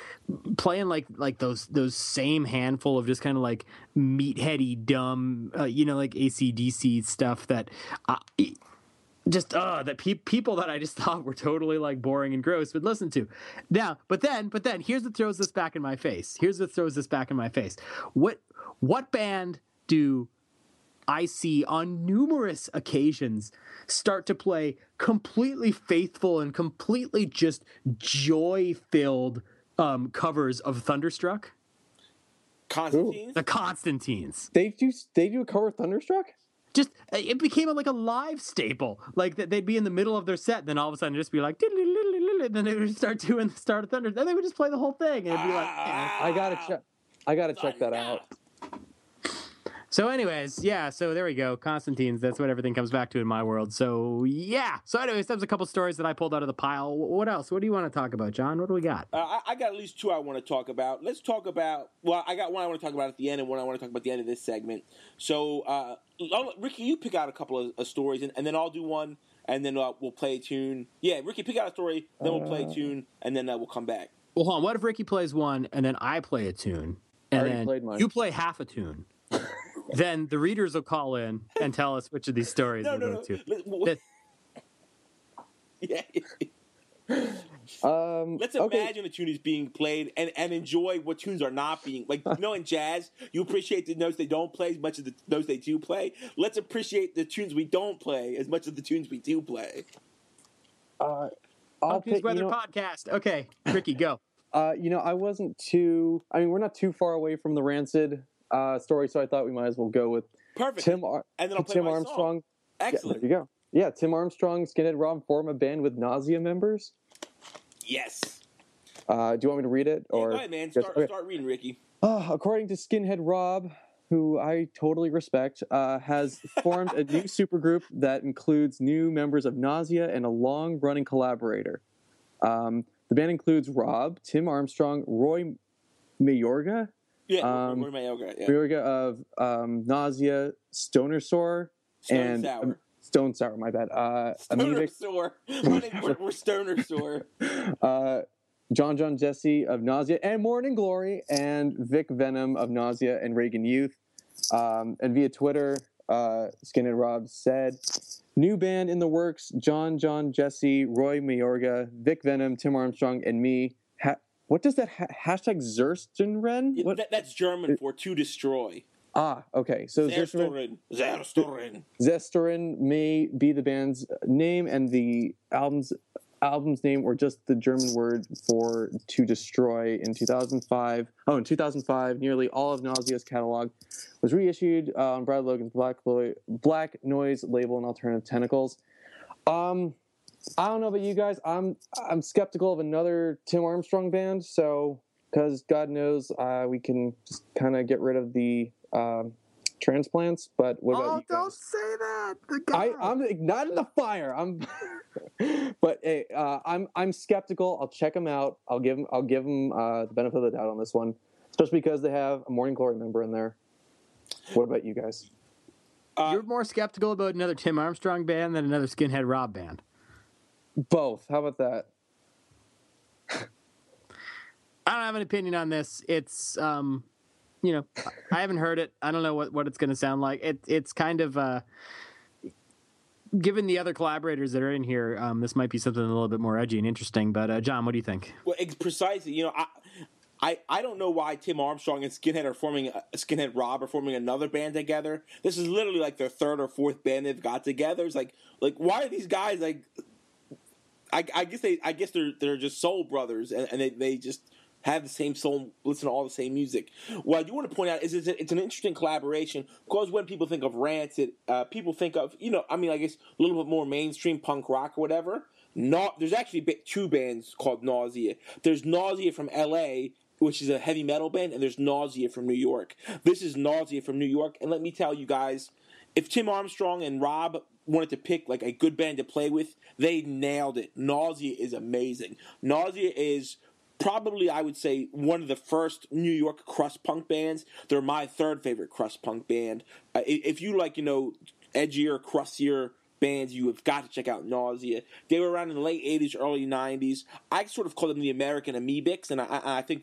those same handful of just kind of like meatheady dumb like AC/DC stuff that people that I just thought were totally like boring and gross would listen to. Now, but then here's what throws this back in my face. What band do I see on numerous occasions start to play completely faithful and completely just joy-filled covers of Thunderstruck? Constantine? The Constantines. They do a cover of Thunderstruck? Just it became like a live staple. Like they'd be in the middle of their set, and then all of a sudden just be like, and then they would start doing the Start of Thunder. Then they would just play the whole thing, and it'd be like, I gotta check that out. So anyways, yeah, so there we go. Constantines, that's what everything comes back to in my world. So yeah. So anyways, that was a couple stories that I pulled out of the pile. What else? What do you want to talk about, John? What do we got? I got at least two I want to talk about. Let's talk about, well, I got one I want to talk about at the end and one I want to talk about at the end of this segment. So, Ricky, you pick out a couple of stories, and then I'll do one, and then we'll play a tune. Yeah, Ricky, pick out a story, then we'll play a tune, and then we'll come back. Well, hold on. What if Ricky plays one, and then I play a tune, and then you play half a tune? Then the readers will call in and tell us which of these stories we'll go to. Yeah. Let's okay. imagine a tune is being played and enjoy what tunes are not being, like, in jazz, you appreciate the notes they don't play as much as the notes they do play. Let's appreciate the tunes we don't play as much as the tunes we do play. Pumpkins Weather Podcast. Okay, Ricky, go. I wasn't too. I mean, we're not too far away from the Rancid story, so I thought we might as well go with Perfect. and then I'll play Tim my Armstrong. song. Excellent. Yeah, there you go. Yeah, Tim Armstrong, Skinhead Rob form a band with Nausea members. Yes. Do you want me to read it? Or go ahead, man. Start reading, Ricky. According to Skinhead Rob, who I totally respect, has formed a new supergroup that includes new members of Nausea and a long-running collaborator. The band includes Rob, Tim Armstrong, Roy Mayorga. Yeah, Roy Mayorga. Yeah. Mayorga of Nausea, Stoner Sore, and Sour. Stone Sour. My bad. Stoner Sore. We're Stoner Sore. John Jesse of Nausea and Morning Glory, and Vic Venom of Nausea and Reagan Youth. And via Twitter, Skinhead Rob said, new band in the works, John Jesse, Roy Mayorga, Vic Venom, Tim Armstrong, and me. What does that hashtag Zerstenrennen? Yeah, that's German for to destroy. Okay. So Zerstoren may be the band's name, and the album's name, or just the German word for to destroy. In 2005, nearly all of Nausea's catalog was reissued on Brad Logan's Black Noise label and Alternative Tentacles. I don't know about you guys. I'm skeptical of another Tim Armstrong band. So, because God knows we can just kind of get rid of the transplants. But what about you guys? Don't say that. The guy. I'm not in the fire. But hey, I'm skeptical. I'll check them out. I'll give them the benefit of the doubt on this one, especially because they have a Morning Glory member in there. What about you guys? You're more skeptical about another Tim Armstrong band than another Skinhead Rob band. Both. How about that? I don't have an opinion on this. It's, you know, I haven't heard it. I don't know what it's going to sound like. It's kind of, given the other collaborators that are in here, this might be something a little bit more edgy and interesting. But John, what do you think? Well, precisely. You know, I don't know why Tim Armstrong and Skinhead Rob are forming another band together. This is literally like their third or fourth band they've got together. It's like why are these guys like? I guess they're just soul brothers, and they just have the same soul, listen to all the same music. What I do want to point out is it's an interesting collaboration because when people think of Rancid, people think of, you know, I mean, I guess a little bit more mainstream punk rock or whatever. There's actually two bands called Nausea. There's Nausea from L.A., which is a heavy metal band, and there's Nausea from New York. This is Nausea from New York, and let me tell you guys, if Tim Armstrong and Rob wanted to pick like a good band to play with, they nailed it. Nausea is amazing. Nausea is probably, I would say, one of the first New York crust punk bands. They're my third favorite crust punk band. If you like, you know, edgier, crustier bands, you have got to check out Nausea. They were around in the late 80s, early 90s. I sort of call them the American Amoebics, and I think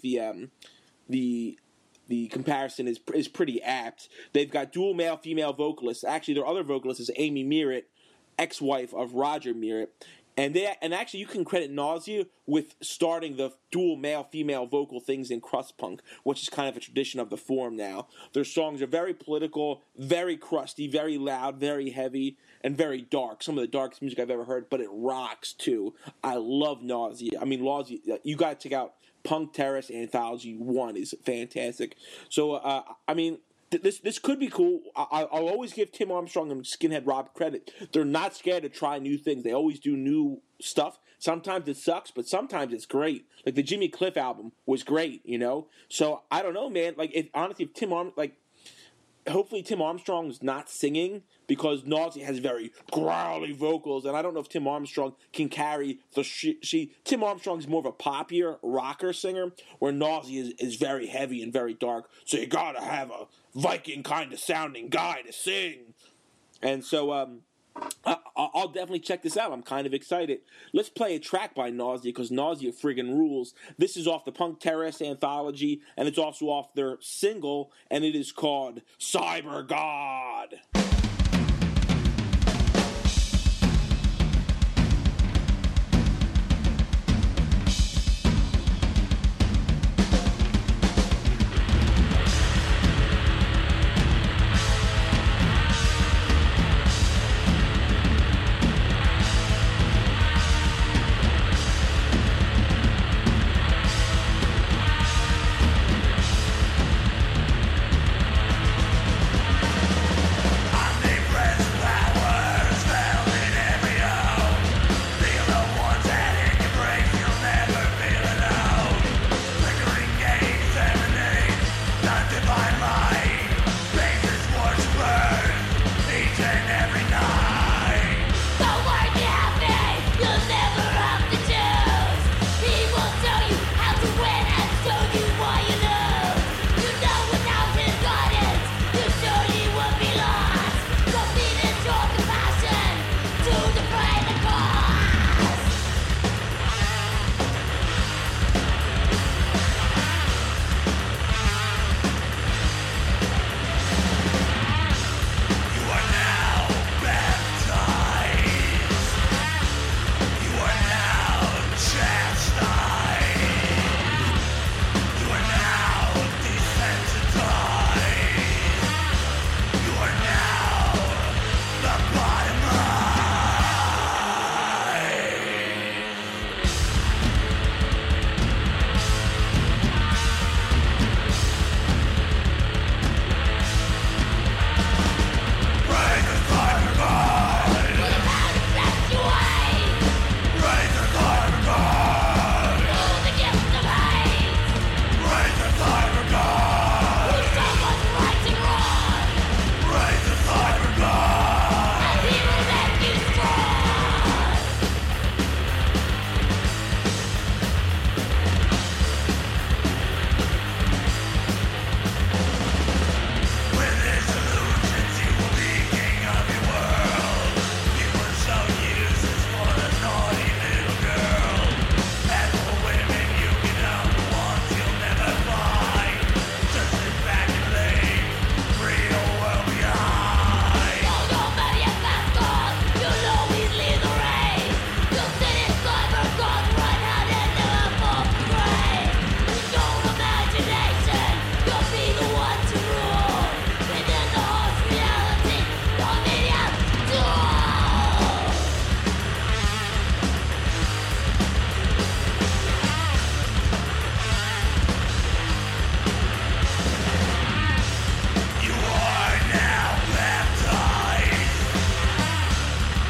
the comparison is pretty apt. They've got dual male-female vocalists. Actually, their other vocalist is Amy Merritt, ex-wife of Roger Merritt. And actually, you can credit Nausea with starting the dual male-female vocal things in crust punk, which is kind of a tradition of the form now. Their songs are very political, very crusty, very loud, very heavy, and very dark. Some of the darkest music I've ever heard, but it rocks too. I love Nausea. I mean, Nausea, you got to check out Punk Terrace Anthology 1 is fantastic. So, I mean, this could be cool. I'll always give Tim Armstrong and Skinhead Rob credit. They're not scared to try new things. They always do new stuff. Sometimes it sucks, but sometimes it's great. Like the Jimmy Cliff album was great, you know? So, I don't know, man. Like, honestly, hopefully Tim Armstrong's not singing because Nausea has very growly vocals, and I don't know if Tim Armstrong can carry the Tim Armstrong's more of a poppier rocker singer, where Nausea is very heavy and very dark, so you gotta have a Viking kind of sounding guy to sing. And so I'll definitely check this out. I'm kind of excited. Let's play a track by Nausea because Nausea friggin' rules. This is off the Punk Terrace Anthology, and it's also off their single, and it is called Cyber God. I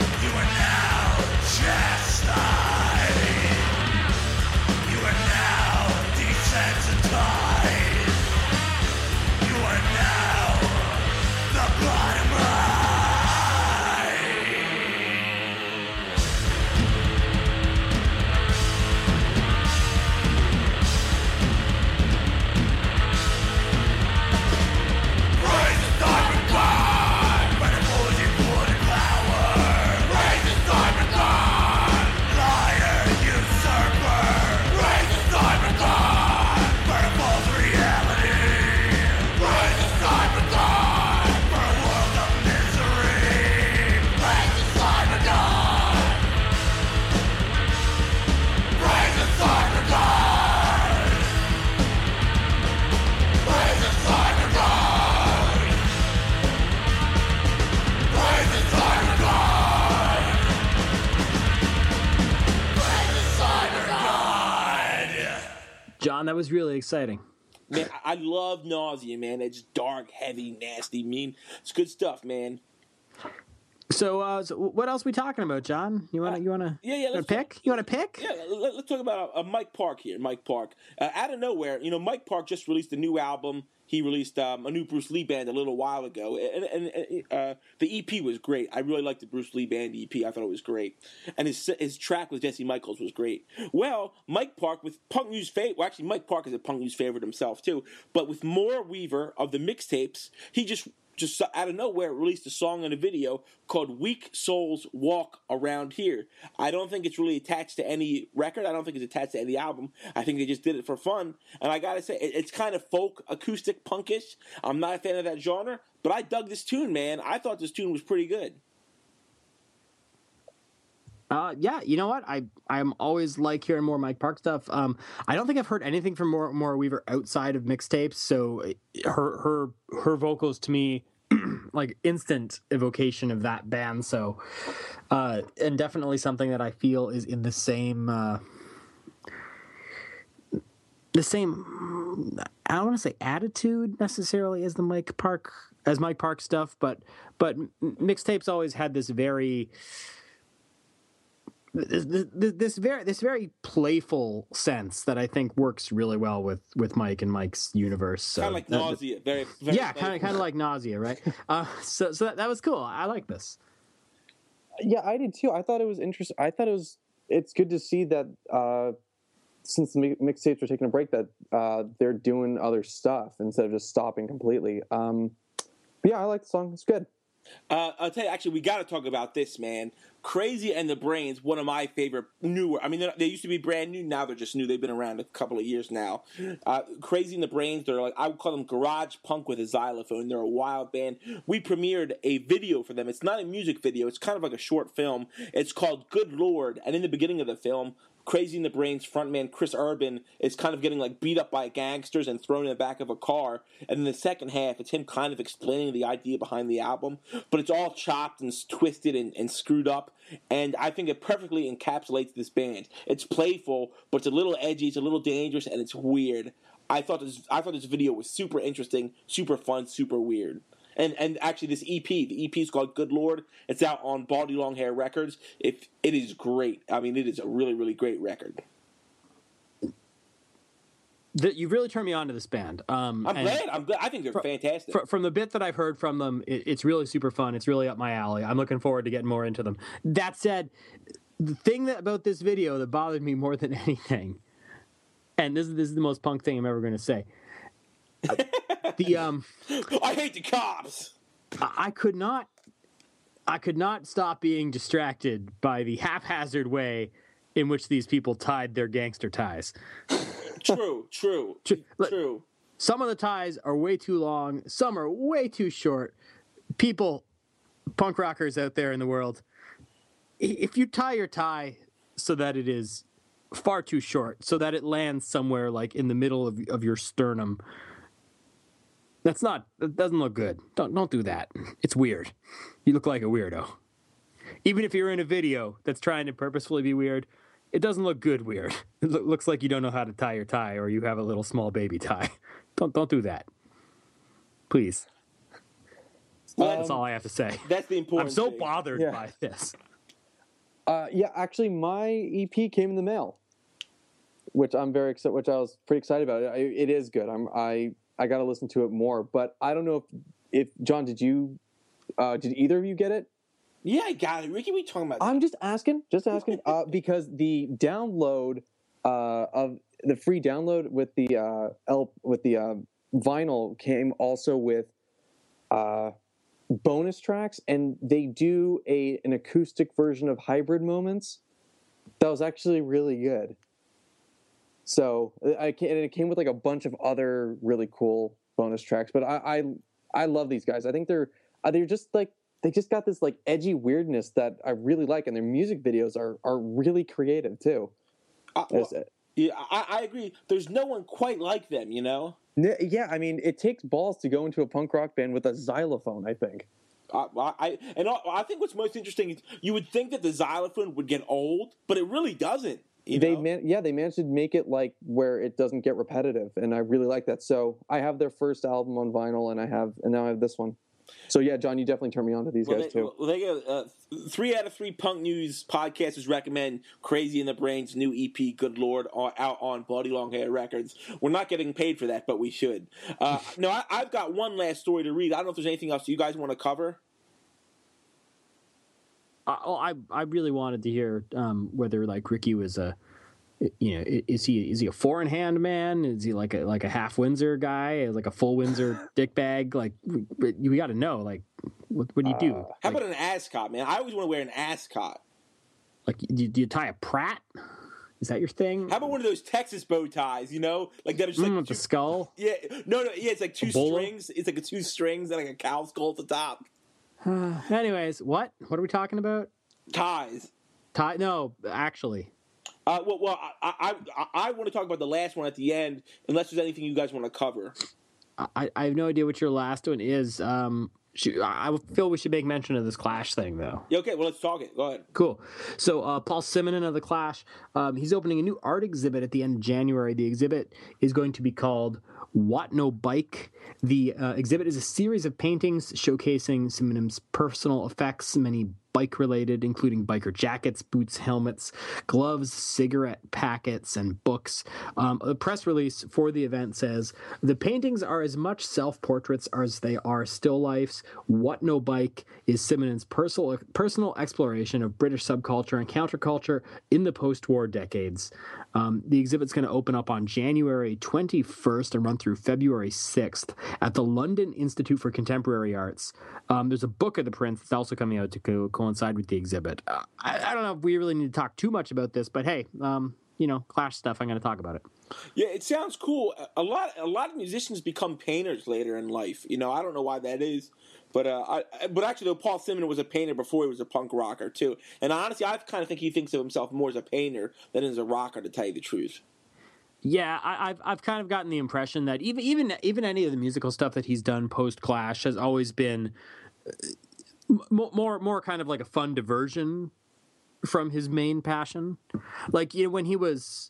John, that was really exciting. Man, I love Nausea, man. It's dark, heavy, nasty, mean. It's good stuff, man. So what else are we talking about, John? You wanna let's pick? You wanna pick? Yeah, let's talk about Mike Park here. Mike Park, out of nowhere, Mike Park just released a new album. He released a new Bruce Lee band a little while ago, and the EP was great. I really liked the Bruce Lee band EP. I thought it was great, and his track with Jesse Michaels was great. Well, Mike Park with Punk News favorite. Well, actually, Mike Park is a Punk News favorite himself too. But with Maura Weaver of the Mixtapes, he just out of nowhere released a song and a video called Weak Souls Walk Around Here. I don't think it's really attached to any record. I don't think it's attached to any album. I think they just did it for fun. And I gotta say, it's kind of folk, acoustic, punkish. I'm not a fan of that genre, but I dug this tune, man. I thought this tune was pretty good. Yeah, you know what? I'm always like hearing more Mike Park stuff. I don't think I've heard anything from Maura Weaver outside of Mixtapes. So her vocals to me, like instant evocation of that band. So, and definitely something that I feel is in the same. I don't want to say attitude necessarily as Mike Park stuff, but Mixtapes always had this very. This very playful sense that I think works really well with Mike and Mike's universe. So kind of like Nausea, very yeah, kind of like Nausea, right? So that was cool. I like this. Yeah, I did too. I thought it was interesting. It's good to see that since the Mixtapes are taking a break, that they're doing other stuff instead of just stopping completely. But yeah, I like the song. It's good. I'll tell you, actually, we got to talk about this, man. Crazy and the Brains, one of my favorite newer. I mean, they used to be brand new. Now they're just new. They've been around a couple of years now. Crazy and the Brains, they're like, I would call them garage punk with a xylophone. They're a wild band. We premiered a video for them. It's not a music video. It's kind of like a short film. It's called Good Lord. And in the beginning of the film, Crazy in the Brains frontman Chris Urban is kind of getting like beat up by gangsters and thrown in the back of a car. And in the second half, it's him kind of explaining the idea behind the album. But it's all chopped and twisted and screwed up. And I think it perfectly encapsulates this band. It's playful, but it's a little edgy, it's a little dangerous, and it's weird. I thought this video was super interesting, super fun, super weird. And actually, this EP, the EP is called Good Lord. It's out on Baldy Longhair Records. It is great. I mean, it is a really, really great record. You've really turned me on to this band. I'm glad. I think they're fantastic. From the bit that I've heard from them, it's really super fun. It's really up my alley. I'm looking forward to getting more into them. That said, the thing about this video that bothered me more than anything, and this is the most punk thing I'm ever going to say. I hate the cops. I could not stop being distracted by the haphazard way in which these people tied their gangster ties. True. Some of the ties are way too long. Some are way too short. People, punk rockers out there in the world, if you tie your tie so that it is far too short, so that it lands somewhere like in the middle of your sternum, that doesn't look good. Don't do that. It's weird. You look like a weirdo. Even if you're in a video that's trying to purposefully be weird, it doesn't look good weird. It looks like you don't know how to tie your tie, or you have a little small baby tie. Don't do that. Please. That's all I have to say. That's the important I'm so thing. bothered by this. Yeah, actually, my EP came in the mail, which I'm very excited. Which I was pretty excited about. It is good. I got to listen to it more. But I don't know if John, did either of you get it? Yeah, I got it. Ricky, what are you talking about? I'm just asking, because the download of the free download with the vinyl came also with bonus tracks, and they do an acoustic version of Hybrid Moments that was actually really good. So and it came with like a bunch of other really cool bonus tracks. But I love these guys. I think they're just like, they just got this like edgy weirdness that I really like, and their music videos are really creative too. Yeah, I agree. There's no one quite like them, you know? Yeah, I mean, it takes balls to go into a punk rock band with a xylophone, I think. I think what's most interesting is you would think that the xylophone would get old, but it really doesn't. They managed to make it like where it doesn't get repetitive, and I really like that. So I have their first album on vinyl, and now I have this one. So yeah, John, you definitely turned me on to these guys too. Well, they get 3 out of 3 Punk News podcasters recommend "Crazy in the Brain's" new EP, "Good Lord," out on Bloody Long Hair Records. We're not getting paid for that, but we should. No, I've got one last story to read. I don't know if there's anything else you guys want to cover. I really wanted to hear whether like Ricky was is he a 4-in-hand man? Is he like a half Windsor guy? Like a full Windsor dick bag? Like we got to know. Like what do you do? How about an ascot, man? I always want to wear an ascot. Like do you tie a Pratt? Is that your thing? How about one of those Texas bow ties? You know, like that are just like with the skull. Yeah, no, yeah. It's like 2 strings. It's like 2 strings and like a cow skull at the top. Anyways, what are we talking about? Ties. No, actually. I want to talk about the last one at the end, unless there's anything you guys want to cover. I have no idea what your last one is. I feel we should make mention of this Clash thing, though. Yeah, okay, well, let's talk it. Go ahead. Cool. So Paul Simonon of the Clash, he's opening a new art exhibit at the end of January. The exhibit is going to be called What No Bike. The exhibit is a series of paintings showcasing Simonon's personal effects, many bike-related, including biker jackets, boots, helmets, gloves, cigarette packets, and books. A press release for the event says, "The paintings are as much self-portraits as they are still lifes. What No Bike is Simonon's personal exploration of British subculture and counterculture in the post-war decades." The exhibit's going to open up on January 21st and run through February 6th at the London Institute for Contemporary Arts. There's a book of the prints that's also coming out to coincide with the exhibit. I don't know if we really need to talk too much about this, but hey, Clash stuff, I'm going to talk about it. Yeah, it sounds cool. A lot of musicians become painters later in life. I don't know why that is. But actually, though, Paul Simonon was a painter before he was a punk rocker, too. And honestly, I kind of think he thinks of himself more as a painter than as a rocker, to tell you the truth. Yeah, I've kind of gotten the impression that even any of the musical stuff that he's done post Clash has always been more kind of like a fun diversion from his main passion. Like when he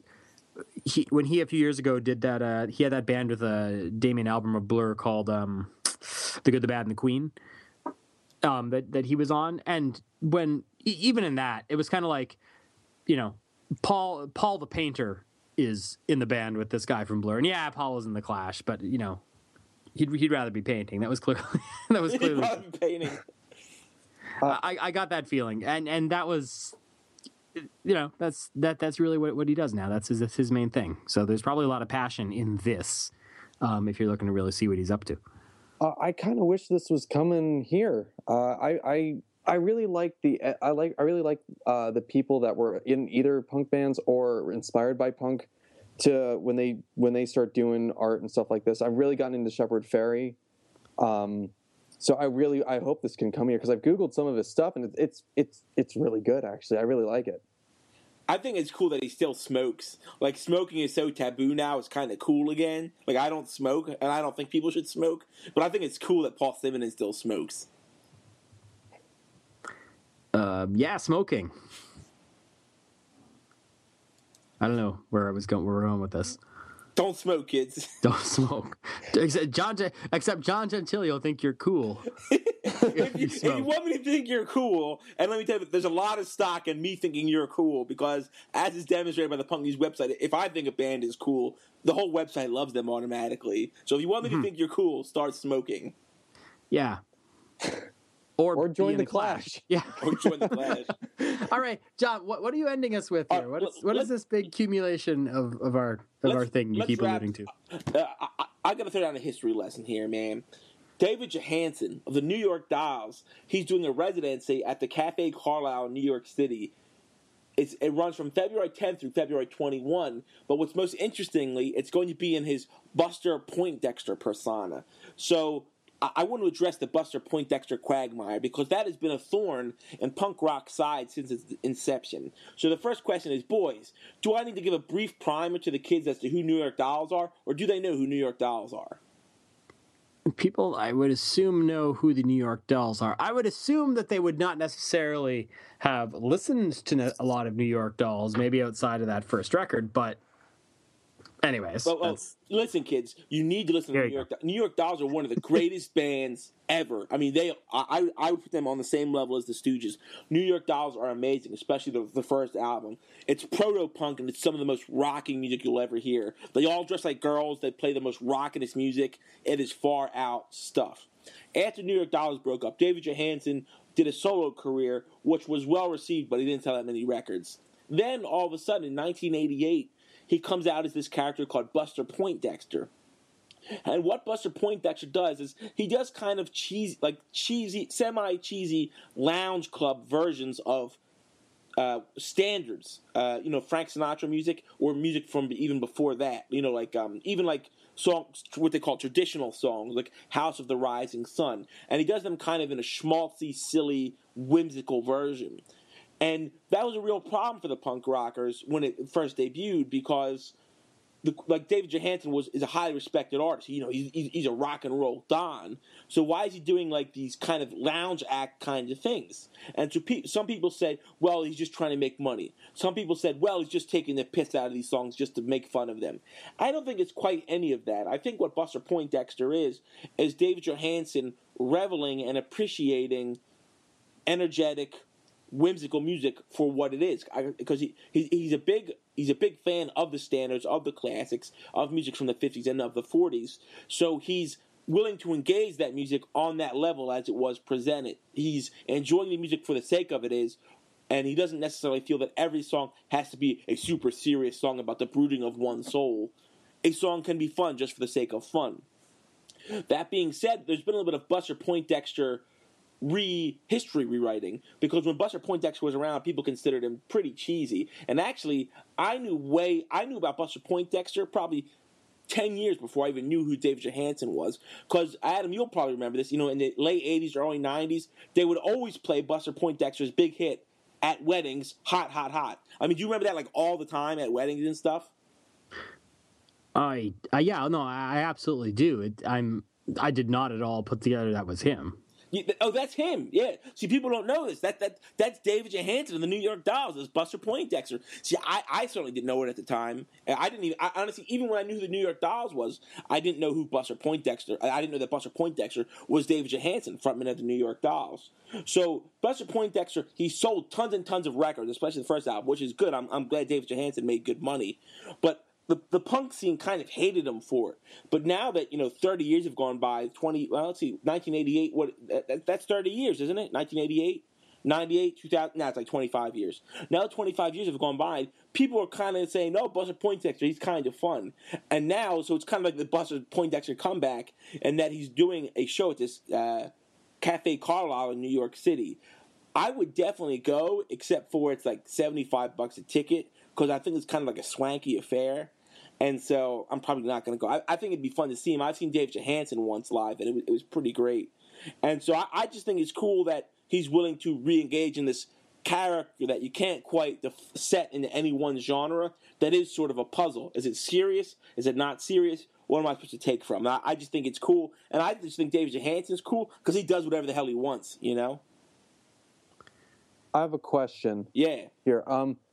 a few years ago did that, he had that band with a Damien Albarn of Blur called The Good, the Bad, and the Queen. That he was on, and when even in that, it was kind of like, Paul the painter is in the band with this guy from Blur, and yeah, Paul was in the Clash, but he'd rather be painting. That was clearly He'd rather be painting. I got that feeling, and that was, that's really what he does now. That's his main thing. So there's probably a lot of passion in this, if you're looking to really see what he's up to. I kind of wish this was coming here. I really like the people that were in either punk bands or inspired by punk to when they start doing art and stuff like this. I've really gotten into Shepard Fairey. So I hope this can come here, because I've Googled some of his stuff and it's really good, actually. I really like it. I think it's cool that he still smokes. Like, smoking is so taboo now, it's kind of cool again. Like, I don't smoke, and I don't think people should smoke, but I think it's cool that Paul Simonon still smokes. Yeah, smoking. I don't know where we're going with this. Don't smoke, kids. Don't smoke. Except John Gentile will think you're cool. if you want me to think you're cool, and let me tell you, there's a lot of stock in me thinking you're cool because, as is demonstrated by the Punk News website, if I think a band is cool, the whole website loves them automatically. So if you want me to think you're cool, start smoking. Yeah. Or be join in the Clash. Yeah. Or join the Clash. All right, John. What are you ending us with here? What is this big accumulation of our thing you let's keep wrap- alluding to? I got to throw down a history lesson here, man. David Johansen of the New York Dolls, he's doing a residency at the Cafe Carlyle in New York City. It runs from February 10th through February 21, but what's most interestingly, it's going to be in his Buster Poindexter persona. So I want to address the Buster Poindexter quagmire because that has been a thorn in punk rock's side since its inception. So the first question is, boys, do I need to give a brief primer to the kids as to who New York Dolls are, or do they know who New York Dolls are? People, I would assume, know who the New York Dolls are. I would assume that they would not necessarily have listened to a lot of New York Dolls, maybe outside of that first record, but anyways. Well, listen, kids, you need to listen to New York Dolls. New York Dolls are one of the greatest bands ever. I mean, I would put them on the same level as the Stooges. New York Dolls are amazing, especially the first album. It's proto-punk, and it's some of the most rocking music you'll ever hear. They all dress like girls. They play the most rockinest music. It is far-out stuff. After New York Dolls broke up, David Johansen did a solo career, which was well-received, but he didn't sell that many records. Then, all of a sudden, in 1988, he comes out as this character called Buster Poindexter. And what Buster Poindexter does is he does kind of cheesy, semi-cheesy lounge club versions of standards, Frank Sinatra music or music from even before that, even like songs, what they call traditional songs, like House of the Rising Sun. And he does them kind of in a schmaltzy, silly, whimsical version. And that was a real problem for the punk rockers when it first debuted because, David Johansen is a highly respected artist. He's a rock and roll don. So why is he doing like these kind of lounge act kind of things? And so some people said, well, he's just trying to make money. Some people said, well, he's just taking the piss out of these songs just to make fun of them. I don't think it's quite any of that. I think what Buster Poindexter is David Johansen reveling and appreciating energetic, whimsical music for what it is, because he's a big fan of the standards, of the classics, of music from the 50s and of the 40s. So he's willing to engage that music on that level as it was presented. He's enjoying the music for the sake of it is, and he doesn't necessarily feel that every song has to be a super serious song about the brooding of one's soul. A song can be fun just for the sake of fun. That being said, there's been a little bit of Buster Poindexter history rewriting, because when Buster Poindexter was around, people considered him pretty cheesy. And actually, I knew about Buster Poindexter probably 10 years before I even knew who David Johansen was. Because, Adam, you'll probably remember this, in the late 80s, early 90s, they would always play Buster Poindexter's big hit at weddings, Hot, Hot, Hot. I mean, do you remember that all the time at weddings and stuff? I absolutely do. I did not at all put together that was him. Oh, that's him. Yeah. See, people don't know this. That's David Johansen of the New York Dolls. It's Buster Poindexter. See, I certainly didn't know it at the time. I didn't even. Honestly, even when I knew who the New York Dolls was, I didn't know who Buster Poindexter. I didn't know that Buster Poindexter was David Johansen, frontman of the New York Dolls. So Buster Poindexter, he sold tons and tons of records, especially the first album, which is good. I'm glad David Johansen made good money, but the punk scene kind of hated him for it. But now that 30 years have gone by, 1988. That's 30 years, isn't it? 1988, 98, 2000. Now it's like 25 years. Now 25 years have gone by. People are kind of saying, "No, Buster Poindexter, he's kind of fun." And now, so it's kind of like the Buster Poindexter comeback, and that he's doing a show at this Cafe Carlyle in New York City. I would definitely go, except for it's like $75 a ticket, because I think it's kind of like a swanky affair. And so I'm probably not going to go. I think it'd be fun to see him. I've seen David Johansen once live, and it was pretty great. And so I just think it's cool that he's willing to re-engage in this character that you can't quite set into any one genre. That is sort of a puzzle. Is it serious? Is it not serious? What am I supposed to take from? I just think it's cool. And I just think David Johansen's cool because he does whatever the hell he wants, I have a question. Yeah. Here.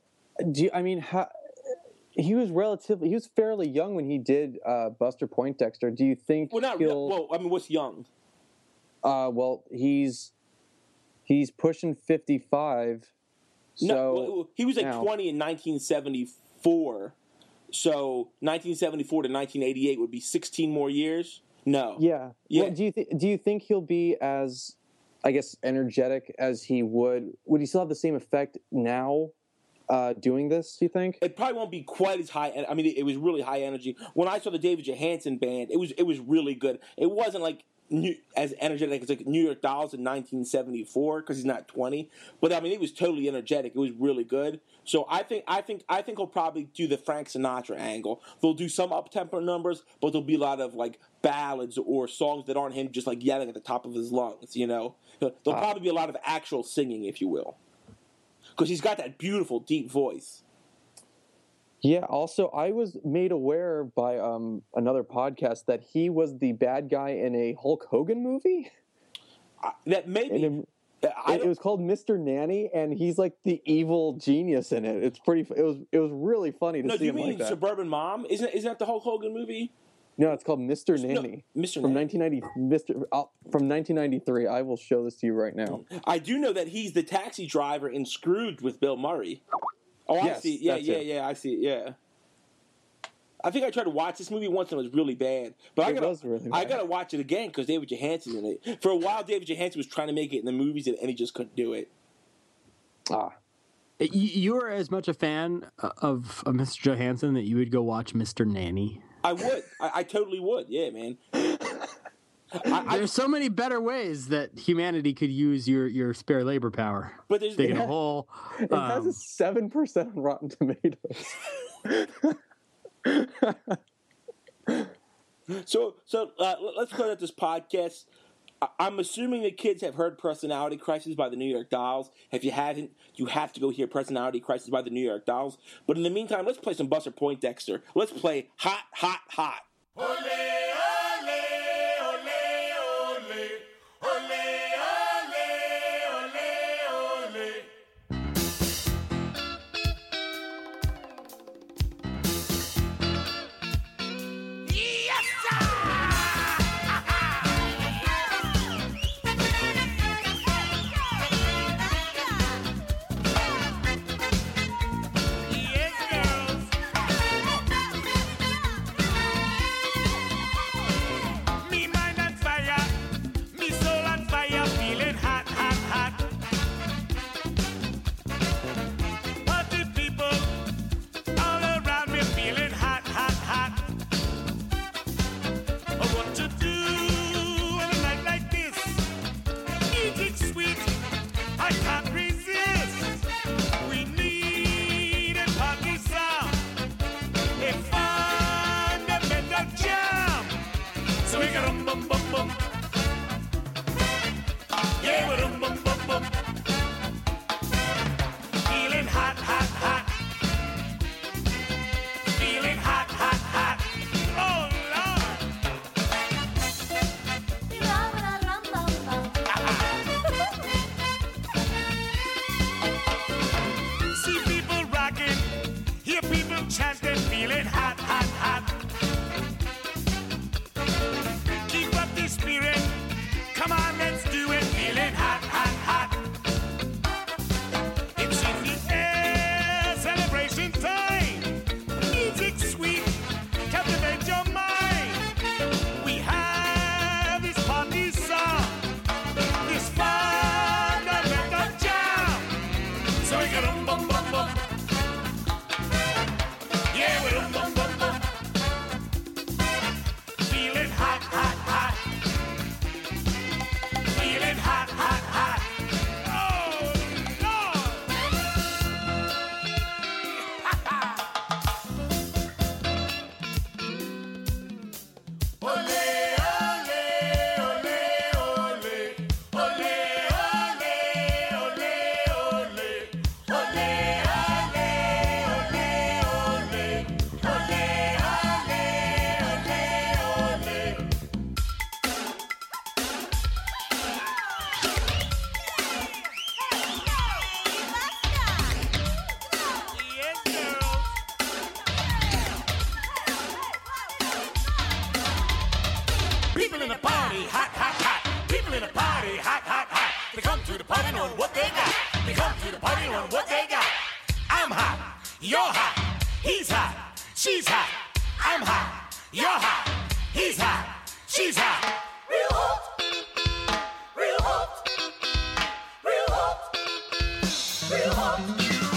He was fairly young when he did Buster Poindexter. Do you think what's young? Well, he's pushing 55. So no, he was like now- 20 in 1974. So 1974 to 1988 would be 16 more years. No. Yeah. Yeah. Well, do you think he'll be as, I guess, energetic as he would? Would he still have the same effect now, doing this? Do you think? It probably won't be quite as high. I mean, it was really high energy. When I saw the David Johansen band, it was really good. It wasn't like as energetic as like New York Dolls in 1974 because he's not 20. But I mean, it was totally energetic. It was really good. So I think he'll probably do the Frank Sinatra angle. They'll do some up-tempo numbers, but there'll be a lot of like ballads or songs that aren't him just like yelling at the top of his lungs. You know, there'll probably be a lot of actual singing, if you will, because he's got that beautiful deep voice. Yeah. Also, I was made aware by another podcast that he was the bad guy in a Hulk Hogan movie. That maybe. It was called Mr. Nanny, and he's like the evil genius in it. It's pretty. It was really funny to No, see do you him mean like that. Suburban Mom? Isn't that the Hulk Hogan movie? No, it's called Mr. Nanny. No, Mr. From Nanny. 1993. I will show this to you right now. I do know that he's the taxi driver in Scrooge with Bill Murray. Oh, I Yes, see. Yeah, that's yeah, it. yeah. I see it. Yeah. I think I tried to watch this movie once and it was really bad. But It was really I bad. gotta watch it again because David Johansen's in it. For a while, David Johansen was trying to make it in the movies and he just couldn't do it. You are as much a fan of Mr. Johansson that you would go watch Mr. Nanny. I would. I totally would. Yeah, man. There's so many better ways that humanity could use your spare labor power. But there's Digging a hole. It has a 7% on Rotten Tomatoes. So let's close out this podcast. I'm assuming the kids have heard Personality Crisis by the New York Dolls. If you haven't, you have to go hear Personality Crisis by the New York Dolls. But in the meantime, let's play some Buster Poindexter. Let's play Hot, Hot, Hot. Ole, ole, ole, ole. Ole, ole, ole, ole. Yes, Yes, girls. Me mind on fire, me soul on fire, feeling hot, hot, hot. Party people all around me, feeling hot, hot, hot. What to do on a night like this? Music sweet, I can't resist. We need a party song, a fundamental jam. So we got bum bum bum. Yeah, we're bum bum bum. Feeling hot, hot, hot. Feeling hot, hot, hot. Oh Lord. See people rocking, hear people chanting, feeling hot, hot, hot. Keep up the spirit, come on, let's do it, feeling hot, hot, hot. It's in the air, celebration time. Music sweet, captivate your mind. We have this party song, this fundamental jam. So we got bum bum bum. Yeah, we're bum bum bum. Feeling hot, hot, hot. Feeling hot, hot, hot. Oh Lord. Ole, ole, ole, ole. Ole, ole, ole, ole. Ole, ole, ole, ole. Ole, ole, ole, ole. Yes, girls. People in the party, hot, hot, hot. People People in a party, hot, hot, hot. They come to the party knowing what they got. They come to the party knowing what they got. I'm hot, you're hot, he's hot, she's hot. I'm hot, you're hot, he's hot, she's hot. Real hot, real hot, real hot, real hot.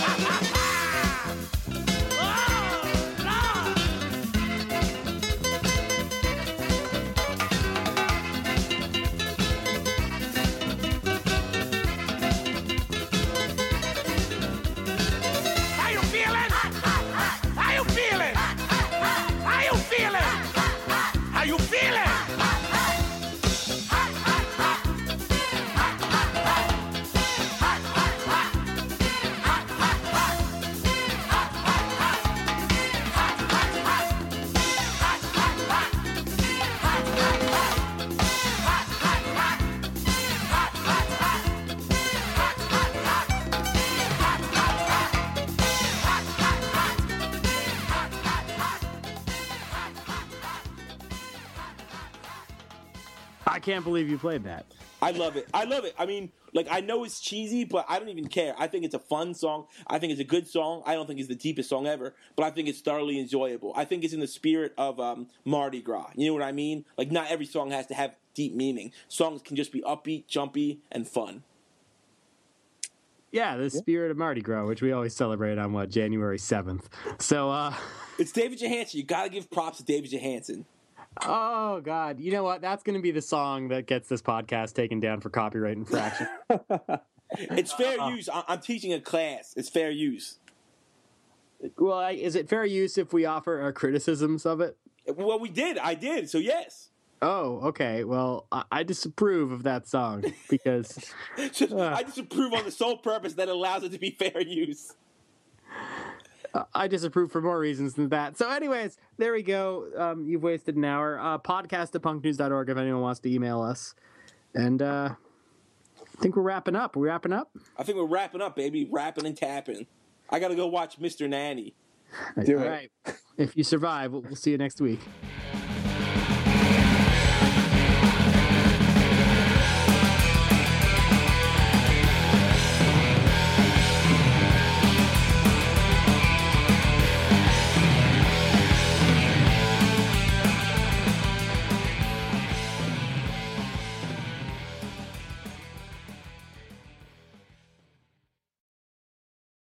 I can't believe you played that. I love it. I love it. I mean, like, I know it's cheesy, but I don't even care. I think it's a fun song. I think it's a good song. I don't think it's the deepest song ever, but I think it's thoroughly enjoyable. I think it's in the spirit of Mardi Gras. You know what I mean? Like, not every song has to have deep meaning. Songs can just be upbeat, jumpy, and fun. Yeah, the spirit of Mardi Gras, which we always celebrate on, January 7th. So, It's David Johansen. You got to give props to David Johansen. oh, God. You know what? That's going to be the song that gets this podcast taken down for copyright infraction. It's fair use. I'm teaching a class. It's fair use. Well, is it fair use if we offer our criticisms of it? Well, we did. I did. So, yes. Oh, okay. Well, I disapprove of that song because I disapprove on the sole purpose that allows it to be fair use. I disapprove for more reasons than that. So anyways, there we go. You've wasted an hour. Podcast@punknews.org if anyone wants to email us. And I think we're wrapping up. Are we wrapping up? I think we're wrapping up, baby. Rapping and tapping. I got to go watch Mr. Nanny. Do All it. right. If you survive, we'll see you next week.